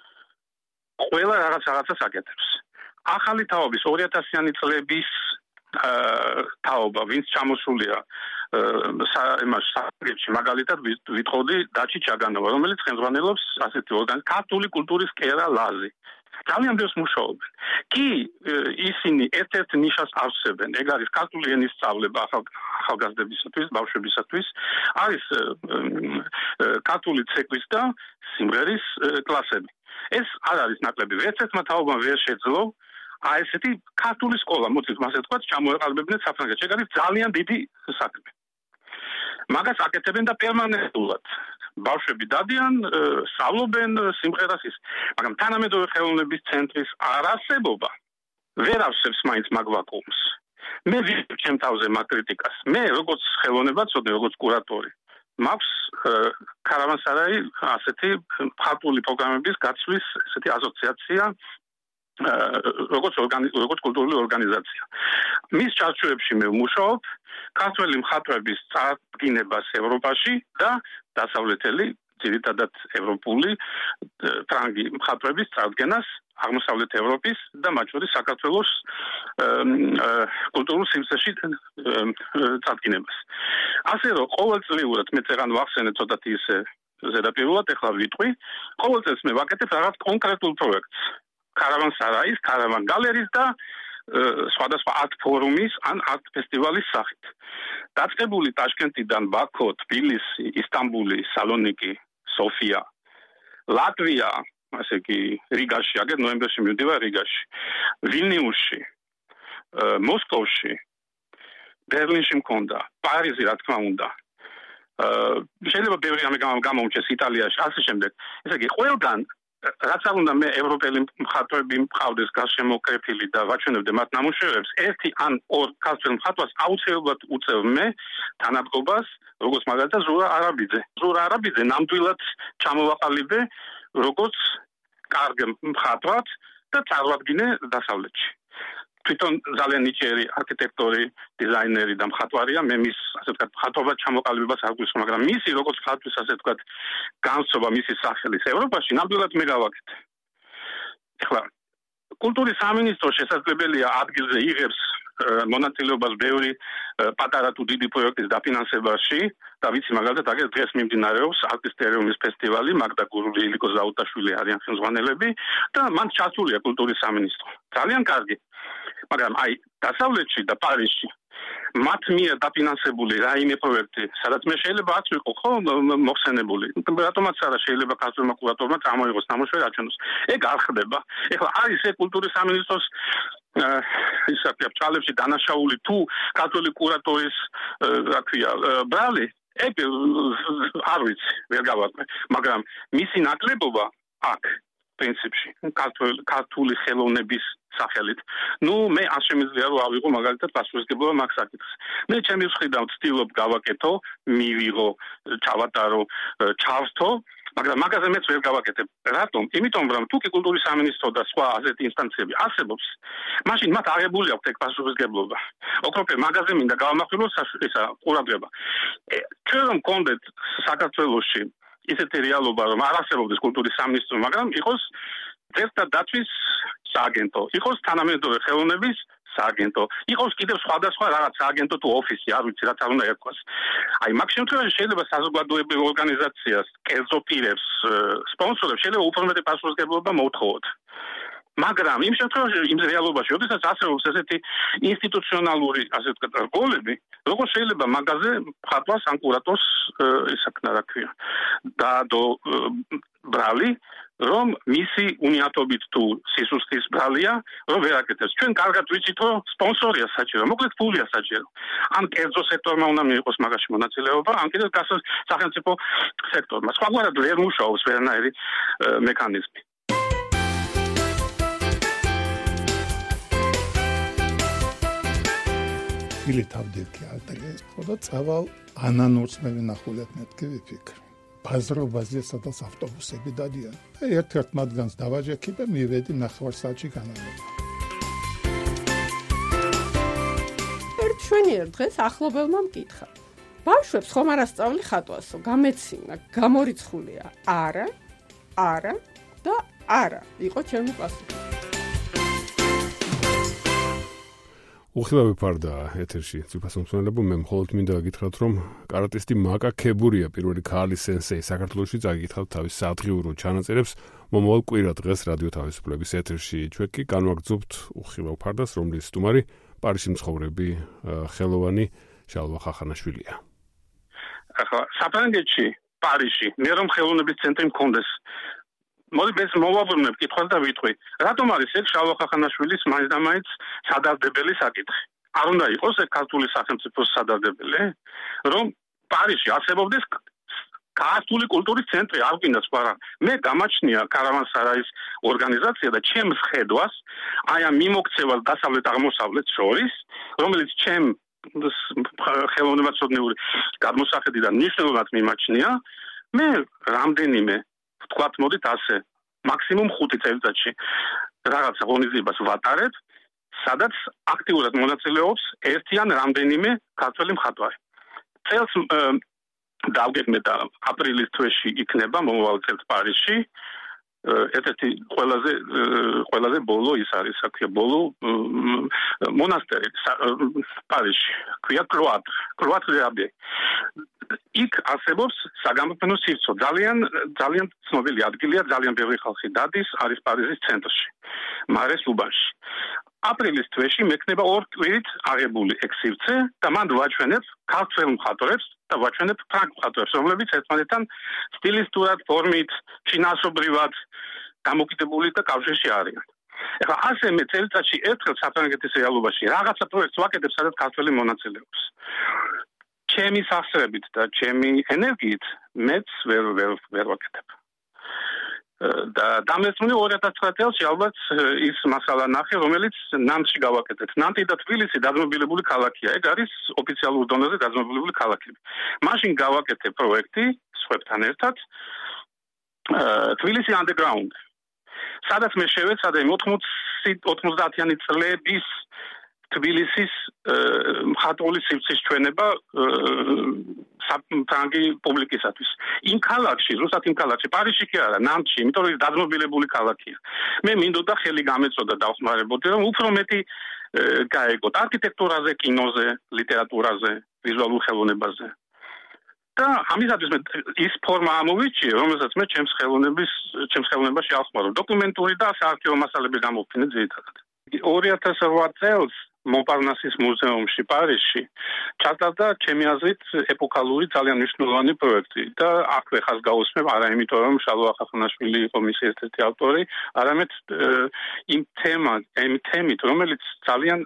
ყველა რაღაც რაღაცას აკეთებს. ახალი თაობის ორი ათასიანი წლების თაობა, ვინც ჩამოსულია იმას საფრანგეთში, მაგალითად ვიტყოდი დაჩი ჩაგანოვა, რომელიც ხელმძღვანელობს ასეთი ორგანიზაციის ქართული კულტურის კერა ლაზი. ძალიან ბევრს მუშაობენ. კი ისინი ერთ-ერთ ნიშას ავსებენ, ეგ არის ქართული ენის სწავლება ახალგაზრდებისათვის, ბავშვებისათვის, არის ქართული ცეკვის და სიმღერის კლასები. ეს არ არის ნაკლები, ერთ-ერთმა თაობამ ვერ შეძლო აი ესეთი ქართული სკოლა, მოცით მასე თქვა, ჩამოეყალიბებდნენ საფრანგეთში. ეგ არის ძალიან დიდი საქმე. მაგას აკეთებენ და პერმანენტულად. ბავშვები დადიან, სწავლობენ სიმღერას ის. მაგრამ თანამედროვე ხელოვნების ცენტრის არარსებობა ვერ ავსებს მაინც მაგ ვაკუუმს. მე ვიღებ ჩემ თავზე მაგ კრიტიკას. მე როგორც ხელოვნებაცოდნე, როგორც კურატორი, მაქვს ქარავანსარაი ასეთი ქართული პროგრამების გაცვლის ესეთი ასოციაცია, როგორც როგორც კულტურული ორგანიზაცია. მის ჩარჩოებში მე ვმუშაობ ქართველი მხატვრების წარდგინებას ევროპაში და დასავლეთელი, ძირითადად ევროპული ფრანგი მხატვრების წარდგენას აღმოსავლეთ ევროპის და მათ შორის საქართველოს კულტურულ სივრცეში წარდგინებას. ასე რომ ყოველწლიურად მე წერან ვახსენე ცოტათი ისე ზედაპირულად, ეხლა ვიტყვი, ყოველ წელს მე ვაკეთებ რაღაც კონკრეტულ პროექტს. ქარავანსარაის, ქარავან გალერიის და სხვადასხვა არტ ფორუმის ან არტ ფესტივალის სახით. დაწყებული ტაშკენტიდან ბაქო, თბილისი, ისტანბული, სალონიკი, სოფია, ლატვია, ასე კი რიგაში, აგერ ნოემბერში მივდივარ რიგაში, ვილნიუსში, მოსკოვში, ბერლინში მქონდა, პარიზი რა თქმა უნდა. შეიძლება ბევრი ამი გამომჩეს იტალიაში, ასე შემდეგ. ესე იგი, ყველგან რაც არ უნდა მე ევროპელი მხატვრები მყავდეს გარშემოკრეფილი და ვაჩვენებდე მათ ნამუშევრებს, ერთი ან ორ ქართველ მხატვარს აუცილებლად უწევ მე თანადგობას, როგორც მაგალითად ზურა არაბიძე. ზურა არაბიძე ნამდვილად ჩამოვაყალიბე როგორც კარგ მხატვრად და წარვადგინე დასავლეთში. თვითონ ძალიან ნიჭიერი არქიტექტორი, დიზაინერი და მხატვარია, მე მის ასე ვთქვათ მხატვრობად ჩამოყალიბებას არ გვისურვებ, მაგრამ მისი როგორც მხატვრის ასე ვთქვათ განცობა, მისი სახელის ევროპაში ნამდვილად მე გავაკეთე. ეხლა კულტურის სამინისტრო შესაძლებელია ადგილზე იღებს მონაწილეობას ბევრი პატარა თუ დიდი პროექტის დაფინანსებაში და ვიცი მაგალითად აგერ დღეს მიმდინარეობს არტისტერიუმის ფესტივალი, მაგდა გურული, ილიკო ზაუტაშვილი არიან ხელმძღვანელები და მან ჩართულია კულტურის სამინისტრო. ძალიან კარგი. მაგრამ აი დასავლეთში და პარიზში მათ მიერ დაფინანსებული რაიმე პროექტი, სადაც მე შეიძლება არც ვიყო ხო მოხსენებული. რატომაც არა შეიძლება ქართულმა კურატორმა წამოიღოს ნამუშევარი აჩვენოს. ეგ არ ხდება. ეხლა არის ეს კულტურის სამინისტროს ისა ფიაფჭალებში დანაშაული თუ ქართული კურატორის რა ქვია ბრალი, ეგ არ ვიცი, ვერ გავაკეთე, მაგრამ მისი ნაკლებობა აქ პრინციპში ქართული ქართული ხელოვნების სახელით. ნუ მე არ შემიძლია რომ ავიღო მაგალითად პასუხისმგებლობა მაგ საკითხს. მე ჩემი მხრიდან ვცდილობ გავაკეთო, მივიღო, ჩავატარო, ჩავრთო, მაგრამ მაგაზე მეც ვერ გავაკეთებ. რატომ? იმიტომ რომ თუ კი კულტურის სამინისტრო და სხვა ასეთი ინსტანციები არსებობს, მაშინ მათ აღებული აქვთ ეგ პასუხისმგებლობა. ოქროპე მაგაზე მინდა გავამახვილოს ისა ყურადღება. ჩვენ რომ გქონდეთ საქართველოში ისეთი რეალობა რომ არ არსებობდეს კულტურის სამინისტრო, მაგრამ იყოს ძეგლთა დაცვის სააგენტო, იყოს თანამედროვე ხელოვნების სააგენტო, იყოს კიდევ სხვადასხვა რაღაც სააგენტო თუ ოფისი, არ ვიცი რაც არ უნდა ერქვას. აი მაგ შემთხვევაში შეიძლება საზოგადოებრივ ორგანიზაციას, კერძო პირებს, სპონსორებს შეიძლება უფრო მეტი პასუხისმგებლობა მოუთხოვოთ. მაგრამ იმ შემთხვევაში იმ რეალობაში, როდესაც არსებობს ესეთი ინსტიტუციონალური, ასე ვთქვათ, რგოლები, როგორ შეიძლება მაგაზე მხატვარს ან კურატორს ისა რა ქვია, დაადო ბრალი, რომ მისი უნიატობით თუ სისუსტის ბრალია, რომ ვერ აკეთებს. ჩვენ კარგად ვიცით, რომ სპონსორია საჭირო, მოკლედ ფულია საჭირო. ან კერძო სექტორმა უნდა მიიღოს მაგაში მონაწილეობა, ან კიდევ სახელმწიფო სექტორმა. სხვაგვარად ვერ მუშაობს ვერანაირი მექანიზმი. Ili tavdirki altagez xoda წავალ ანანურს მე ვინახულებ მეთქი ვიფიქრ. ბაზრობაზე სადაც ავტობუსები დადიან. და ერთ-ერთ მათგანს დავაჯექი და მივედი ნახევარ საათში განავრება. ერთ შვენიერ დღეს ახლობელმა მკითხა. ბავშვებს ხომ არ ასწავლი ხატვასო, გამეცინა, გამორიცხულია. არა, არა და არა. იყო ჩემი პასუხი. უხილავი ფარდა ეთერში ციფასომსმენელებო, მე მხოლოდ მინდა გითხრათ, რომ კარატისტი მაკა ქებურია პირველი ქალი სენსეი საქართველოში წაგიკითხავთ თავის სადღიურო ჩანაწერებს მომავალ კვირა დღეს რადიო თავისუფლების ეთერში. ჩვენ კი განვაგრძობთ უხილავ ფარდას, რომლის სტუმარი პარიზში მცხოვრები ხელოვანი შალვა ხახანაშვილია. ახლა საფრანგეთში, პარიზში, მე რომ ხელოვნების ცენტრი მქონდეს, მოდი ეს მოვაბრუნებ კითხვას და ვიტყვი, რატომ არის ეს შალვა ხახანაშვილის მაინც და მაინც სადარდებელი საკითხი? არ უნდა იყოს ეს ქართული სახელმწიფოს სადარდებელი, რომ პარიზში არსებობდეს ქართული კულტურის ცენტრი, არ გინდა სხვა რა. მე გამაჩნია კარავანსარაის ორგანიზაცია და ჩემს ხედვას, აი ამ მიმოქცევას დასავლეთ-აღმოსავლეთ შორის, რომელიც ჩემ ხელოვნებაცოდნეული გადმოსახედიდან მნიშვნელოვნად მიმაჩნია, მე რამდენიმე ვთქვათ, მოდით ასე, მაქსიმუმ ხუთი წელიწადში რაღაცა ღონისძიებას ვატარებ, სადაც აქტიურად მონაწილეობს ერთი ან რამდენიმე ქართველი მხატვარი. წელს დავგეგმე და აპრილის თვეში იქნება მომავალ წელს პარიზში ერთ-ერთი ყველაზე ყველაზე ბოლო ის არის, საქმე ბოლო მონასტერი პარიზში, ქვია კლოატ, კლოატ-დე-აბე. იქ არსებობს საგამოფენო სივრცე, ძალიან ძალიან ცნობილი ადგილია, ძალიან ბევრი ხალხი დადის, არის პარიზის ცენტრში, მარეს უბანში. აპრილის თვეში მექნება ორ კვირით აღებული ეგ სივრცე და მან ვაჩვენებ ქართველ მხატვრებს და ვაჩვენებ ფრანგ მხატვრებს, რომლებიც ერთმანეთთან სტილისტურად, ფორმით, შინაარსობრივად დამოკიდებული და კავშირში არიან. ეხლა ასე მე წელიწადში ერთხელ საფრანგეთის რეალობაში რაღაცა პროექტს ვაკეთებ, სადაც ქართველი მონაწილეობს. ჩემი სახსრებით და ჩემი ენერგიით მეც ვერ ვერ ვერ ვაკეთებ. და დამესმული ორი ათას ცხრა წელს ალბათ ის მასალა ნახე, რომელიც ნანტში გავაკეთეთ. ნანტი და თბილისი დაძმობილებული ქალაქია. ეგ არის ოფიციალურ დონეზე დაძმობილებული ქალაქები. მაშინ გავაკეთე პროექტი სხვებთან ერთად თბილისი underground. სადაც მე შევეცადე ოთხმოცდაათიანი წლების თბილისის მხატვრული სივრცის ჩვენება საფრანგი პუბლიკისათვის. იმ ქალაქში, ზუსტად იმ ქალაქში, პარიზში კი არა, ნანტში, იმიტომ რომ დაძმობილებული ქალაქია. მე მინდოდა ხელი გამეწოდა დავხმარებოდი, რომ უფრო მეტი გაეგოთ არქიტექტურაზე, კინოზე, ლიტერატურაზე, ვიზუალურ ხელოვნებაზე. და ამისათვის მე ის ფორმა ამოვიჩიე, რომელსაც მე ჩემს ხელოვნების, ჩემს ხელოვნებაში ავხმარო. დოკუმენტური და საარქივო მასალები გამოვქცინე ძირითადად. ორი ათას რვა წელს მონპარნასის მუზეუმში პარიზში ჩატარდა ჩემი აზრით ეპოქალური ძალიან მნიშვნელოვანი პროექტი და აქვე ხას გაუსმებ არა იმიტომ რომ შალვა ხახუნაშვილი იყო მისი ერთ-ერთი ავტორი, არამედ იმ თემა, იმ თემით, რომელიც ძალიან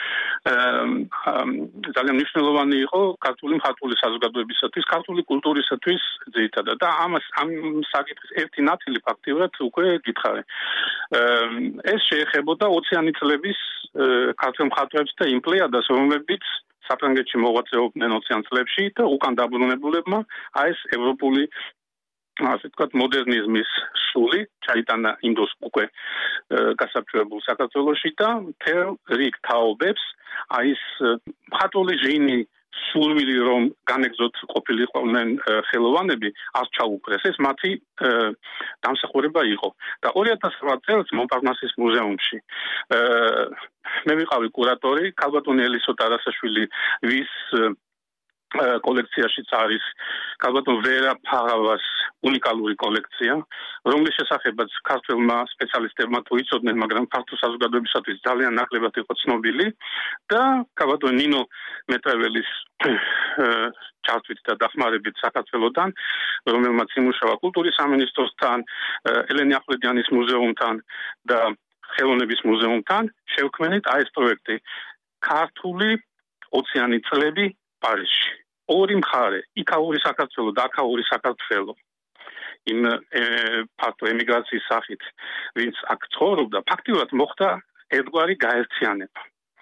ძალიან მნიშვნელოვანი იყო ქართული მხატვრული საზოგადოებისათვის, ქართული კულტურისათვის ძირითადად და ამას ამ საკითხის ერთი ნაწილი ფაქტიურად უკვე გითხარი. ეს შეეხებოდა ოციანი წლების ქართულ მხატვრებს და იმ პლეიადას, რომლებიც საფრანგეთში მოღვაწეობდნენ ოციან წლებში და უკან დაბრუნებულებმა აი ეს ევროპული ასე ვთქვათ მოდერნიზმის სული ჩაიტანა ინდოს უკვე გასაფრთხებულ საქართველოში და მთელ რიგ თაობებს აი ეს მხატვრული ჟინი სურვილი რომ განეგზოთ ყოფილიყვნენ ხელოვანები არ ჩაუყრეს ეს მათი დამსახურება იყო და ორი ათას რვა წელს მონპარნასის მუზეუმში მე ვიყავი კურატორი ქალბატონი ელისო ტარასაშვილი ვის კოლექციაშიც არის ქალბატონ ვერა ფაღავას უნიკალური კოლექცია, რომლის შესახებაც ქართველმა სპეციალისტებმა თუ იცოდნენ, მაგრამ ქართულ საზოგადოებისათვის ძალიან ნაკლებად იყო ცნობილი და ქალბატონ ნინო მეტრეველის ჩართვით და დახმარებით საქართველოსთან, რომელმაც იმუშავა კულტურის სამინისტროსთან, ელენე ახვლედიანის მუზეუმთან და ხელოვნების მუზეუმთან, შევქმნით აი ეს პროექტი ქართული ოციანი წლები პარიზში. ორი მხარე, იქაური საქართველო და აქაური საქართველო. იმ ფაქტო ემიგრაციის სახით, ვინც აქ ცხოვრობდა, ფაქტიურად მოხდა ერთგვარი გაერთიანება.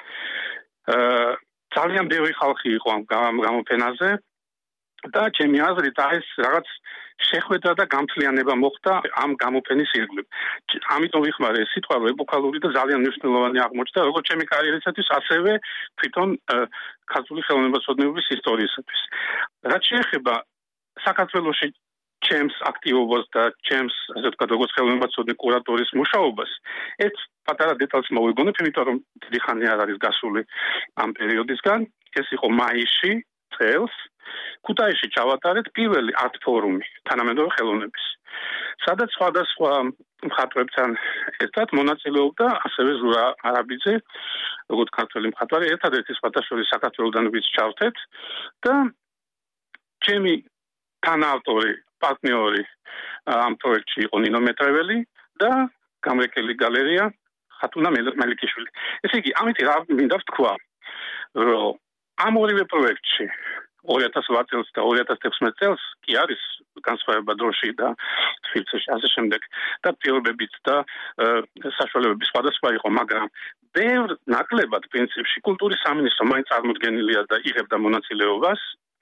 ძალიან ბევრი ხალხი იყო ამ გამოფენაზე და ჩემი აზრით ეს რაღაც შეხვედრა და გამთლიანება მოხდა ამ გამოფენის ირგვლივ. ამიტომ ვიხმარე ეს სიტყვა ეპოქალური და ძალიან მნიშვნელოვანი აღმოჩნდა როგორც ჩემი კარიერისათვის, ასევე თვითონ ქართული ხელოვნებაცოდნეობის ისტორიისათვის. რაც შეეხება საქართველოში ჩემს აქტივობას და ჩემს, ასე ვთქვათ, როგორც ხელოვნებაცოდნე კურატორის მუშაობას, ეს პატარა დეტალს მოვიგონებ, იმიტომ რომ დიდი ხანი არ არის გასული ამ პერიოდისგან. ეს იყო მაისში წელს ქუთაისში ჩავატარეთ პირველი არტ ფორუმი თანამედროვე ხელოვნების. სადაც სხვადასხვა მხატვრებთან ერთად მონაწილეობდა ასევე ზურა არაბიძე, როგორც ქართველი მხატვარი, ერთადერთი სხვადასხვა საქართველოსდან ვინც ჩავთეთ და ჩემი თანაავტორი, პარტნიორი ამ პროექტში იყო ნინო მეტრეველი და გამრეკელი გალერეა ხათუნა მელიქიშვილი. ესე იგი, ამით რა მინდა ვთქვა, რომ ამ ორივე პროექტში ორი ათას რვა წელს და ორი ათას თექვსმეტ წელს კი არის განსხვავება დროში და სივრცეში ასე შემდეგ და პირობებით და საშუალებები სხვადასხვა იყო, მაგრამ ბევრ ნაკლებად პრინციპში კულტურის სამინისტრო მაინც წარმოდგენილია და იღებდა მონაწილეობას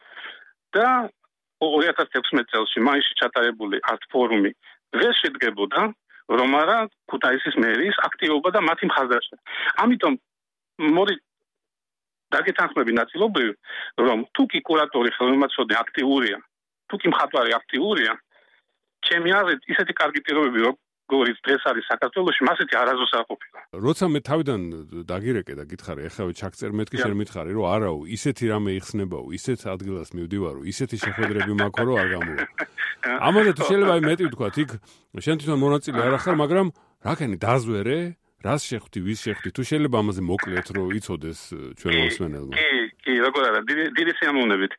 და ორი ათას თექვსმეტ წელს მაისში ჩატარებული არტ ფორუმი ვერ შედგებოდა რომ არა ქუთაისის მერის აქტივობა და მათი მხარდაჭერა. ამიტომ მოდი დაგეთანხმები ნაწილობრივ, რომ თუ კი კურატორი ხელოვნებაცოდნე აქტიურია, თუ კი მხატვარი აქტიურია, ჩემი აზრით ისეთი კარგი პირობები, როგორც დღეს არის საქართველოში, მასეთი არასდროს არ ყოფილა. როცა მე თავიდან დაგირეკე და გითხარი, ეხლა ჩაგწერ მეთქი შენ მითხარი, რომ არაო, ისეთი რამე იხსნებაო, ისეთ ადგილას მივდივარო, ისეთი შეხვედრები მაქვს, რომ არ გამოვა. ამაზე თუ შეიძლება აი მეტი ვთქვა, იქ შენ თვითონ მონაწილე არ ახარ, მაგრამ რაკენი დაზვერე რას შეხვდი, ვის შეხვდი, თუ შეიძლება ამაზე მოკლედ რომ იცოდეს ჩვენ მოსმენელმა. კი, კი, როგორ არა, დიდი სიამოვნებით.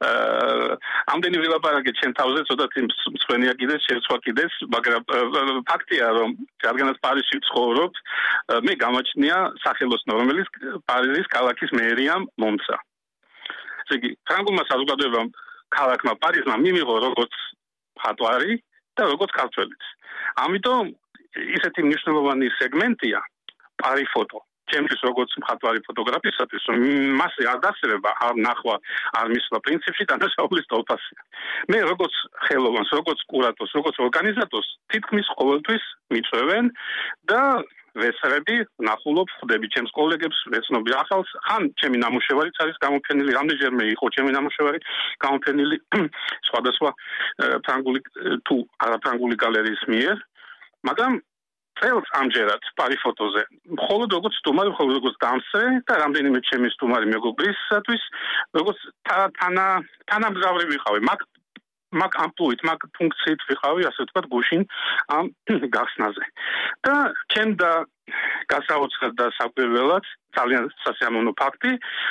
ამდენი ვილაპარაკე ჩემ თავზე, ცოტათი მსხვენია კიდეც, შეცვა კიდეც, მაგრამ ფაქტია, რომ რადგანაც პარიზში ვცხოვრობ, მე გამაჩნია სახელოსნო, რომელიც პარიზის ქალაქის მეერიამ მომცა. ესე იგი, ფრანგულმა საზოგადოებამ ქალაქმა პარიზმა მიმიღო როგორც მხატვარი და როგორც ქართველიც. ამიტომ ისეთი მნიშვნელოვანი სეგმენტია პარიფოტო. ჩემთვის როგორც მხატვარი ფოტოგრაფისათვის, რომ მასე არ დასწრება, არ ნახვა, არ მისვლა პრინციპში დანაშაულის ტოლფასია. მე როგორც ხელოვანს, როგორც კურატორს, როგორც ორგანიზატორს თითქმის ყოველთვის მიწვევენ და ვესწრები, ნახულობ, ხვდები ჩემს კოლეგებს, ვეცნობი ახალს, ან ჩემი ნამუშევარიც არის გამოფენილი, რამდენჯერმე იყო ჩემი ნამუშევარი გამოფენილი სხვადასხვა ფრანგული თუ არაფრანგული გალერეის მიერ, მაგრამ წელს ამჯერად პარი ფოტოზე მხოლოდ როგორც სტუმარი, მხოლოდ როგორც დამსწრე და რამდენიმე ჩემი სტუმარი მეგობრისათვის, როგორც თანა თანამგზავრი ვიყავი, მაგ მაგ ამპლუით, მაგ ფუნქციით ვიყავი, ასე ვთქვათ, გუშინ ამ გახსნაზე. და ჩემ და გასაოცრად და საკვირველად ძალიან სასიამოვნო ფაქტი,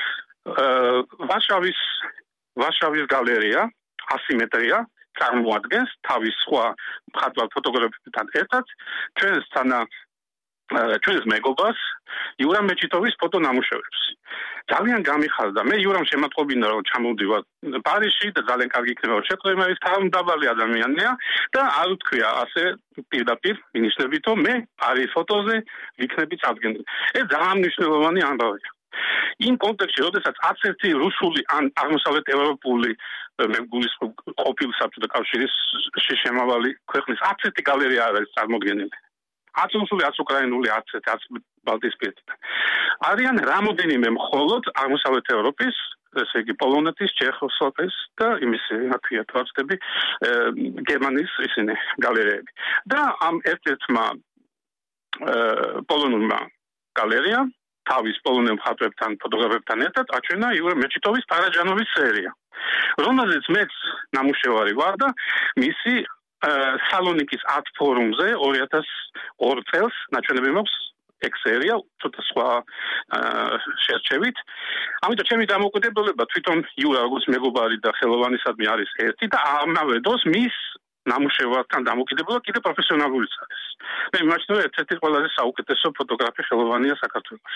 ვარშავის ვარშავის გალერეა ასიმეტრია წარმოადგენს თავის სხვა მხატვარ ფოტოგრაფებთან ერთად ჩვენს თანა ჩვენს მეგობარს იურამ მეჩიტოვის ფოტონამუშევრებს. ძალიან გამიხარდა. მე იურამ შემატყობინა რომ ჩამოვდივარ პარიზში და ძალიან კარგი იქნება რომ შეხვდები, ის თავმდაბალი ადამიანია და არ უთქვია ასე პირდაპირ მინიშნებით რომ მე პარის ფოტოზე ვიქნები წარდგენილი. ეს ძალიან მნიშვნელოვანი ამბავია. იმ კონტექსტში, როდესაც არც ერთი რუსული ან აღმოსავლეთ ევროპული მეგულის ყოფილი საბჭოთა კავშირის შემავალი ქვეყნის არც ერთი გალერეა არ არის წარმოდგენილი. არც რუსული, არც უკრაინული, არც ერთი, არც ბალტიისპირეთიდან. არიან რამოდენიმე მხოლოდ აღმოსავლეთ ევროპის, ესე იგი პოლონეთის, ჩეხოსლოვაკიის და იმის აქვია თვალწები გერმანიის ისინი გალერეები. და ამ ერთ-ერთმა პოლონურმა გალერეამ თავის პოლონელ მხატვრებთან, ფოტოგრაფებთან ერთად აჩვენა იურამ მეჩიტოვის პარაჯანოვის სერია, რომელზეც მეც ნამუშევარი ვარ და მისი სალონიკის art ფორუმზე ორი ათას ორი წელს ნაჩვენები მაქვს ეგ სერია, ცოტა სხვა შერჩევით. ამიტომ ჩემი დამოკიდებულება თვითონ იურა როგორც მეგობარი და ხელოვანისადმი არის ერთი და ამავე დროს მის ნამუშევართან დამოკიდებულება კიდე პროფესიონალურიც არის. მე მიმაჩნია ერთ-ერთი ყველაზე საუკეთესო ფოტოგრაფი ხელოვანია საქართველოში.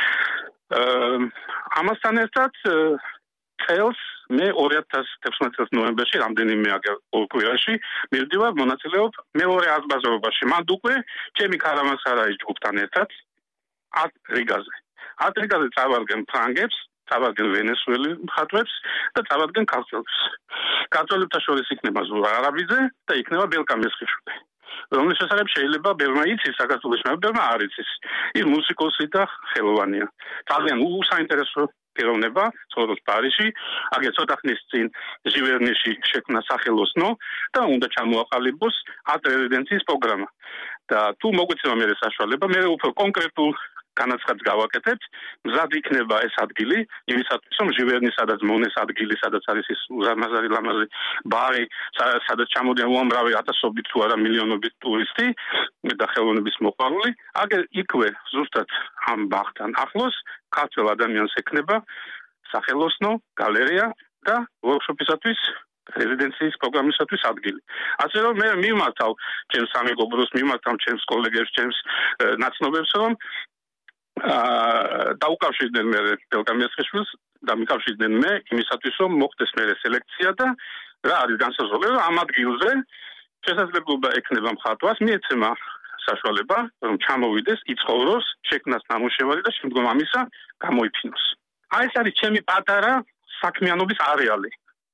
ამასთან ერთად წელს მე ორი ათას თექვსმეტ წელს ნოემბერში რამდენიმე ორ კვირაში მივდივარ მონაწილეობ მეორე აზბაზრობაში. მანდ უკვე ჩემი ქარავანსარაის ჯგუფთან ერთად ათ რიგაზე. ათ რიგაზე წავარგენ ფრანგებს, წავარგენ ვენესუელი მხატვრებს და წავარგენ ქართველებს. ქართველებთან შორის იქნება ზურა არაბიძე და იქნება ბელკა მესხიშვილი. რომლის შესახებ შეიძლება ბევრმა იცის საქართველოს მე ბევრმა არ იცის. ის მუსიკოსი და ხელოვანია. ძალიან უსაინტერესო პიროვნება, ცხოვრობს პარიზში, აგერ ცოტა ხნის წინ ჟივერნიში შექმნა სახელოსნო და უნდა ჩამოაყალიბოს art რეზიდენციის პროგრამა. და თუ მოგვეცემა მე ეს საშუალება, მე უფრო კონკრეტულ განაცხადს გავაკეთებთ, მზად იქნება ეს ადგილი, იმისათვის რომ ჟივერნი, სადაც მონეს ადგილი, სადაც არის ის უზარმაზარი ლამაზი ბარი, სადაც ჩამოდიან უამრავი ათასობით თუ არა მილიონობით ტურისტი და ხელოვნების მოყვარული, აგერ იქვე ზუსტად ამ ბაღთან ახლოს ქართველ ადამიანს ექნება სახელოსნო გალერეა და ვორქშოპისათვის რეზიდენციის პროგრამისათვის ადგილი. ასე რომ მე მიმართავ ჩემს სამეგობროს, მიმართავ ჩემს კოლეგებს, ჩემს ნაცნობებს, რომ დაუკავშირდნენ მე ბელკა მესხიშვილს და მიკავშირდნენ მე იმისათვის რომ მოხდეს მე სელექცია და რა არის განსაზღვრება ამ ადგილზე შესაძლებლობა ექნება მხატვარს მიეცემა საშუალება რომ ჩამოვიდეს, იცხოვროს, შექმნას ნამუშევარი და შემდგომ ამისა გამოიფინოს. აი ეს არის ჩემი პატარა საქმიანობის არეალი.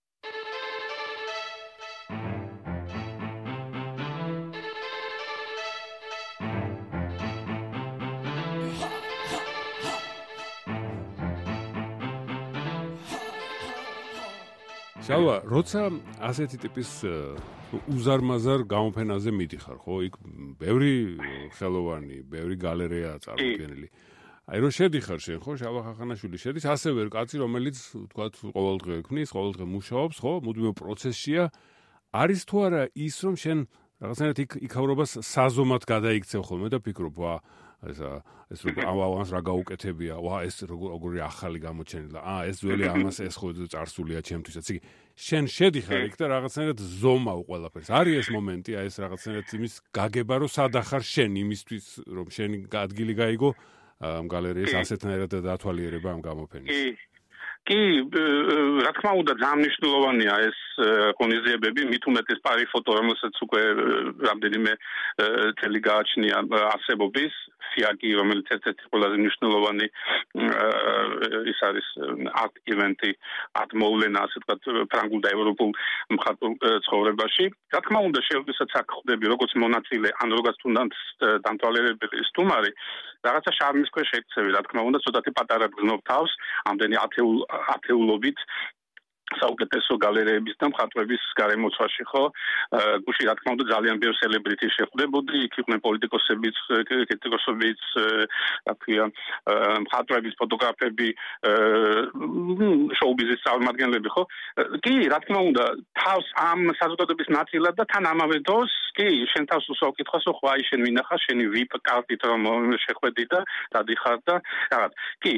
შალვა, როცა ასეთი ტიპის უზარმაზარ გამოფენაზე მიდიხარ, ხო? იქ ბევრი ხელოვანი, ბევრი გალერეაა წარმოდგენილი. აი რომ შედიხარ შენ, ხო, შალვა ხახანაშვილი შედის, ასევე კაცი, რომელიც თქვათ ყოველდღე ქმნის, ყოველდღე მუშაობს, ხო? მუდმივ პროცესშია. არის თუ არა ის, რომ შენ რაღაცნაირად იქავრობას საზომად გადაიქცევ ხოლმე და ფიქრობ, ვა, ესა ეს როგორ ამას რა გაუკეთებია, ვა, ეს როგორი ახალი გამოჩენილა. აა, ეს ძველი ამას ეს ხო წარსულია ჩემთვისაც. იგი შენ შედიხარ იქ და რაღაცნაირად ზომავ ყველაფერს. არის ეს მომენტი, აი ეს რაღაცნაირად იმის გაგება, რომ სადახარ შენ იმისთვის, რომ შენი ადგილი გაიგო ამ გალერეის ასეთნაირად დათვალიერება ამ გამოფენის. კი, რა თქმა უნდა, ძალიან მნიშვნელოვანია ეს ღონისძიებები, მით უმეტეს პარი ფოტო, რომელსაც უკვე რამდენიმე წელი გააჩნია არსებობის, სიაგი, რომელიც ერთ-ერთი ყველაზე მნიშვნელოვანი ის არის art event-ი, art მოვლენა, ასე ვთქვათ, ფრანგულ და ევროპულ მხატვრულ ცხოვრებაში. რა თქმა უნდა, შეუძლიათ აქ ხვდები როგორც მონაწილე, ან როგორც თუნდაც დამთვალიერებელი სტუმარი, რაღაცა შარმის ქვეშ ექცევი, რა თქმა უნდა, ცოტათი პატარა გზნობ თავს, ამდენი ათეულ ათეულობით საუკეთესო გალერეების და მხატვრების გარემოცვაში, ხო? გუში რა თქმა უნდა ძალიან ბევრი სელებრიტი შეხვდებოდი, იქ იყვნენ პოლიტიკოსებიც, კრიტიკოსებიც, რა ქვია, მხატვრების, ფოტოგრაფები, შოუ-ბიზნესის წარმომადგენლები, ხო? კი, რა თქმა უნდა, თავს ამ საზოგადოების ნაწილად და თან ამავე დროს, კი, შენ თავს უსაუკითხავსო, ხო, აი შენ მინახა, შენი ვი აი პი კარტით რომ შეხვედი და დადიხარ და რაღაც. კი,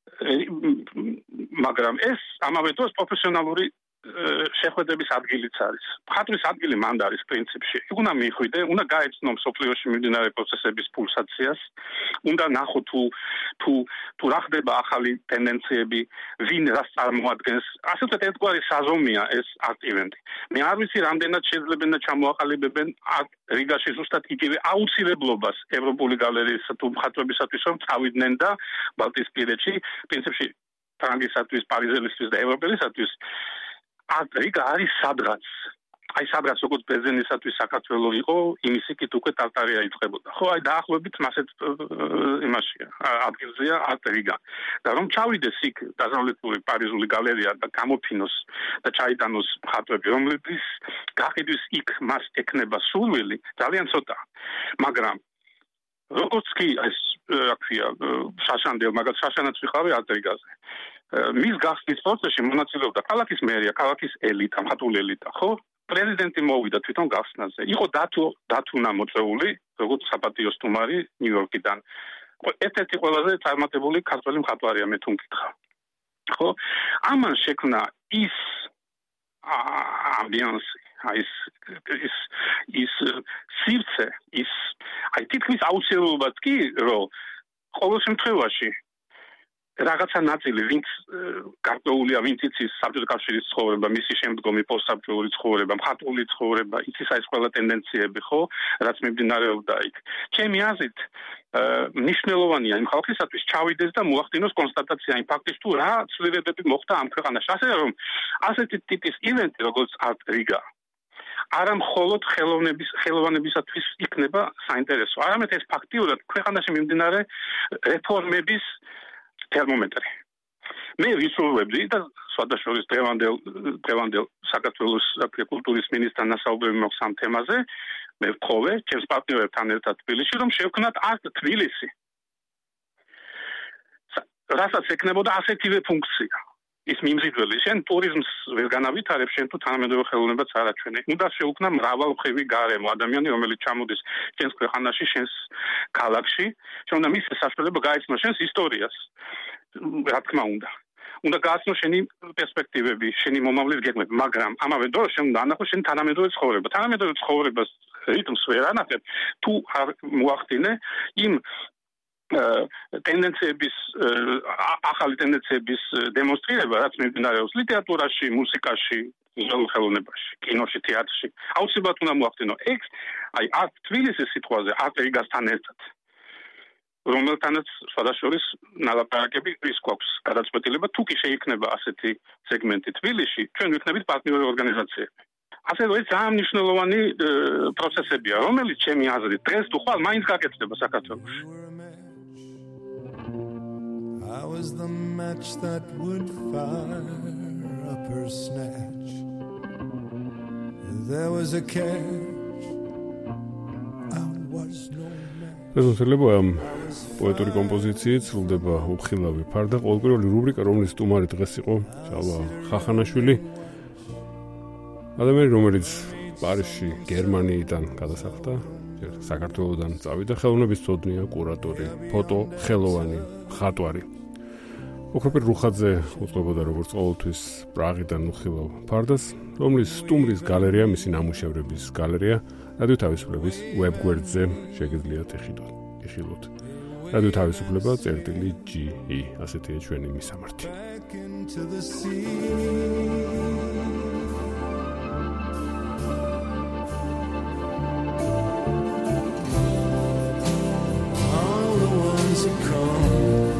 მაგრამ ეს ამავე დროს პროფესიონალური შეხვედრების ადგილიც არის. მხატვრის ადგილი მანდ არის პრინციპში. უნდა მიხვიდე, უნდა გაეცნო მსოფლიოში მიმდინარე პროცესების პულსაციას, უნდა ნახო თუ თუ თუ რა ხდება ახალი ტენდენციები, ვინ რას წარმოადგენს. ასე ვთქვათ, ერთგვარი საზომია ეს art event-ი. მე არ ვიცი, რამდენად შეძლებენ და ჩამოაყალიბებენ რიგაში ზუსტად იგივე აუცილებლობას ევროპული გალერეისა თუ მხატვრებისათვის, რომ წავიდნენ და ბალტიისპირეთში, პრინციპში ფრანგისათვის, პარიზელისთვის და ევროპელისათვის რიგა არის სადღაც. აი სადღაც როგორც ბერძენისათვის საქართველო იყო, იმის იქით უკვე ტარტარია იწყებოდა. ხო, აი დაახლოებით მასეთ იმაშია, ადგილზეა რიგა. და რომ ჩავიდეს იქ დაზავლებული პარიზული გალერეა და გამოფინოს და ჩაიტანოს მხატვრები, რომლებიც გაყიდვის იქ მას ეკნება სურვილი, ძალიან ცოტა. მაგრამ როგორც კი ეს რა ქვია, შაშანდელ, მაგალითად შაშანაც ვიყავი რიგაზე. მის გახსნის პროცესში მონაწილეობდა ქალაქის მერია, ქალაქის ელიტა, მხატვრული ელიტა, ხო? პრეზიდენტი მოვიდა თვითონ გახსნაზე. იყო დათუ დათუნა მოწეული, როგორც საპატიო სტუმარი ნიუ-იორკიდან. ერთ-ერთი ყველაზე წარმატებული ქართველი მხატვარია მე თუ მკითხავ. ხო? ამან შექმნა ის ამბიანსი, ის ის ის სივრცე, ის აი თითქმის აუცილებლობაც კი, რომ ყოველ შემთხვევაში რაღაცა ნაწილი, ვინც გარკვეულია, ვინც იცის საბჭოთა კავშირის ცხოვრება, მისი შემდგომი პოსტსაბჭოური ცხოვრება, მხატვრული ცხოვრება, იცის ეს ყველა ტენდენციები, ხო, რაც მიმდინარეობდა იქ. ჩემი აზრით, მნიშვნელოვანია იმ ხალხისათვის ჩავიდეს და მოახდინოს კონსტატაცია იმ ფაქტის თუ რა ცვლილებები მოხდა ამ ქვეყანაში. ასე რომ, ასეთი ტიპის ივენტი, როგორც art რიგა, არა მხოლოდ ხელოვნების ხელოვანებისათვის იქნება საინტერესო, არამედ ეს ფაქტიურად ქვეყანაში მიმდინარე რეფორმების თერმომეტრი. მე ვისურვებდი და სხვადასხვა დღევანდელ დღევანდელ საქართველოს კულტურის მინისტრთან ასაუბრები მაქვს ამ თემაზე. მე ვთხოვე ჩემს პარტნიორებთან ერთად თბილისში, რომ შევქმნათ art თბილისი. რასაც ეკნებოდა ასეთივე ფუნქცია. ის მიმზიდველი, შენ ტურიზმს ვერ განავითარებ, შენ თუ თანამედროვე ხელოვნებაც არ აჩვენე. უნდა შეუქმნა მრავალმხრივი გარემო, ადამიანი, რომელიც ჩამოდის შენს ქვეყანაში, შენს ქალაქში, შენ უნდა მის საშუალება გაეცნო შენს ისტორიას. რა თქმა უნდა. უნდა გააცნო შენი პერსპექტივები, შენი მომავლის გეგმები, მაგრამ ამავე დროს შენ უნდა ანახო შენი თანამედროვე ცხოვრება. თანამედროვე ცხოვრებას რიტმს ვერ ანახებ, თუ არ მოახდინე იმ ტენდენციების ახალი ტენდენციების დემონსტრირება, რაც მიმდინარეობს ლიტერატურაში, მუსიკაში, ვიზუალურ ხელოვნებაში, კინოში, თეატრში. აუცილებლად უნდა მოახდინო ეს, აი art თბილისის სიტყვაზე, art რიგასთან ერთად. რომელთანაც სხვადასხვა ნალაპარაკები ის გვაქვს გადაწყვეტილება, თუ კი შეიქმნება ასეთი სეგმენტი თბილისში, ჩვენ ვიქნებით პარტნიორი ორგანიზაციები. ასე რომ ეს ძალიან მნიშვნელოვანი პროცესებია, რომელიც ჩემი აზრით დღეს თუ ხვალ მაინც გაკეთდება საქართველოში. I was the match that would fire up her snatch. There was a catch. I was no match. ეს შეიძლება ამ პოეტური კომპოზიციით სრულდება უხილავი ფარდა. ყოველკვირეული რუბრიკა, რომლის სტუმარი დღეს იყო ჩალვა ხახანაშვილი. ადამიანი, რომელიც პარიზში, გერმანიიდან გადასახლდა, საქართველოდან წავიდა, ხელოვნების მცოდნეა, კურატორი, ფოტო, ხელოვანი, მხატვარი. ოქროპირ რუხაძე უწყობოდა როგორც ყოველთვის პრაღიდან უხილავ ფარდას, რომლის სტუმრის გალერეა, მისი ნამუშევრების გალერეა, რადიო თავისუფლების ვებგვერდზე შეგიძლიათ იხილოთ. რადიო თავისუფლება წერტილი ჯი ი, ასეთია ჩვენი მისამართი. All days have come.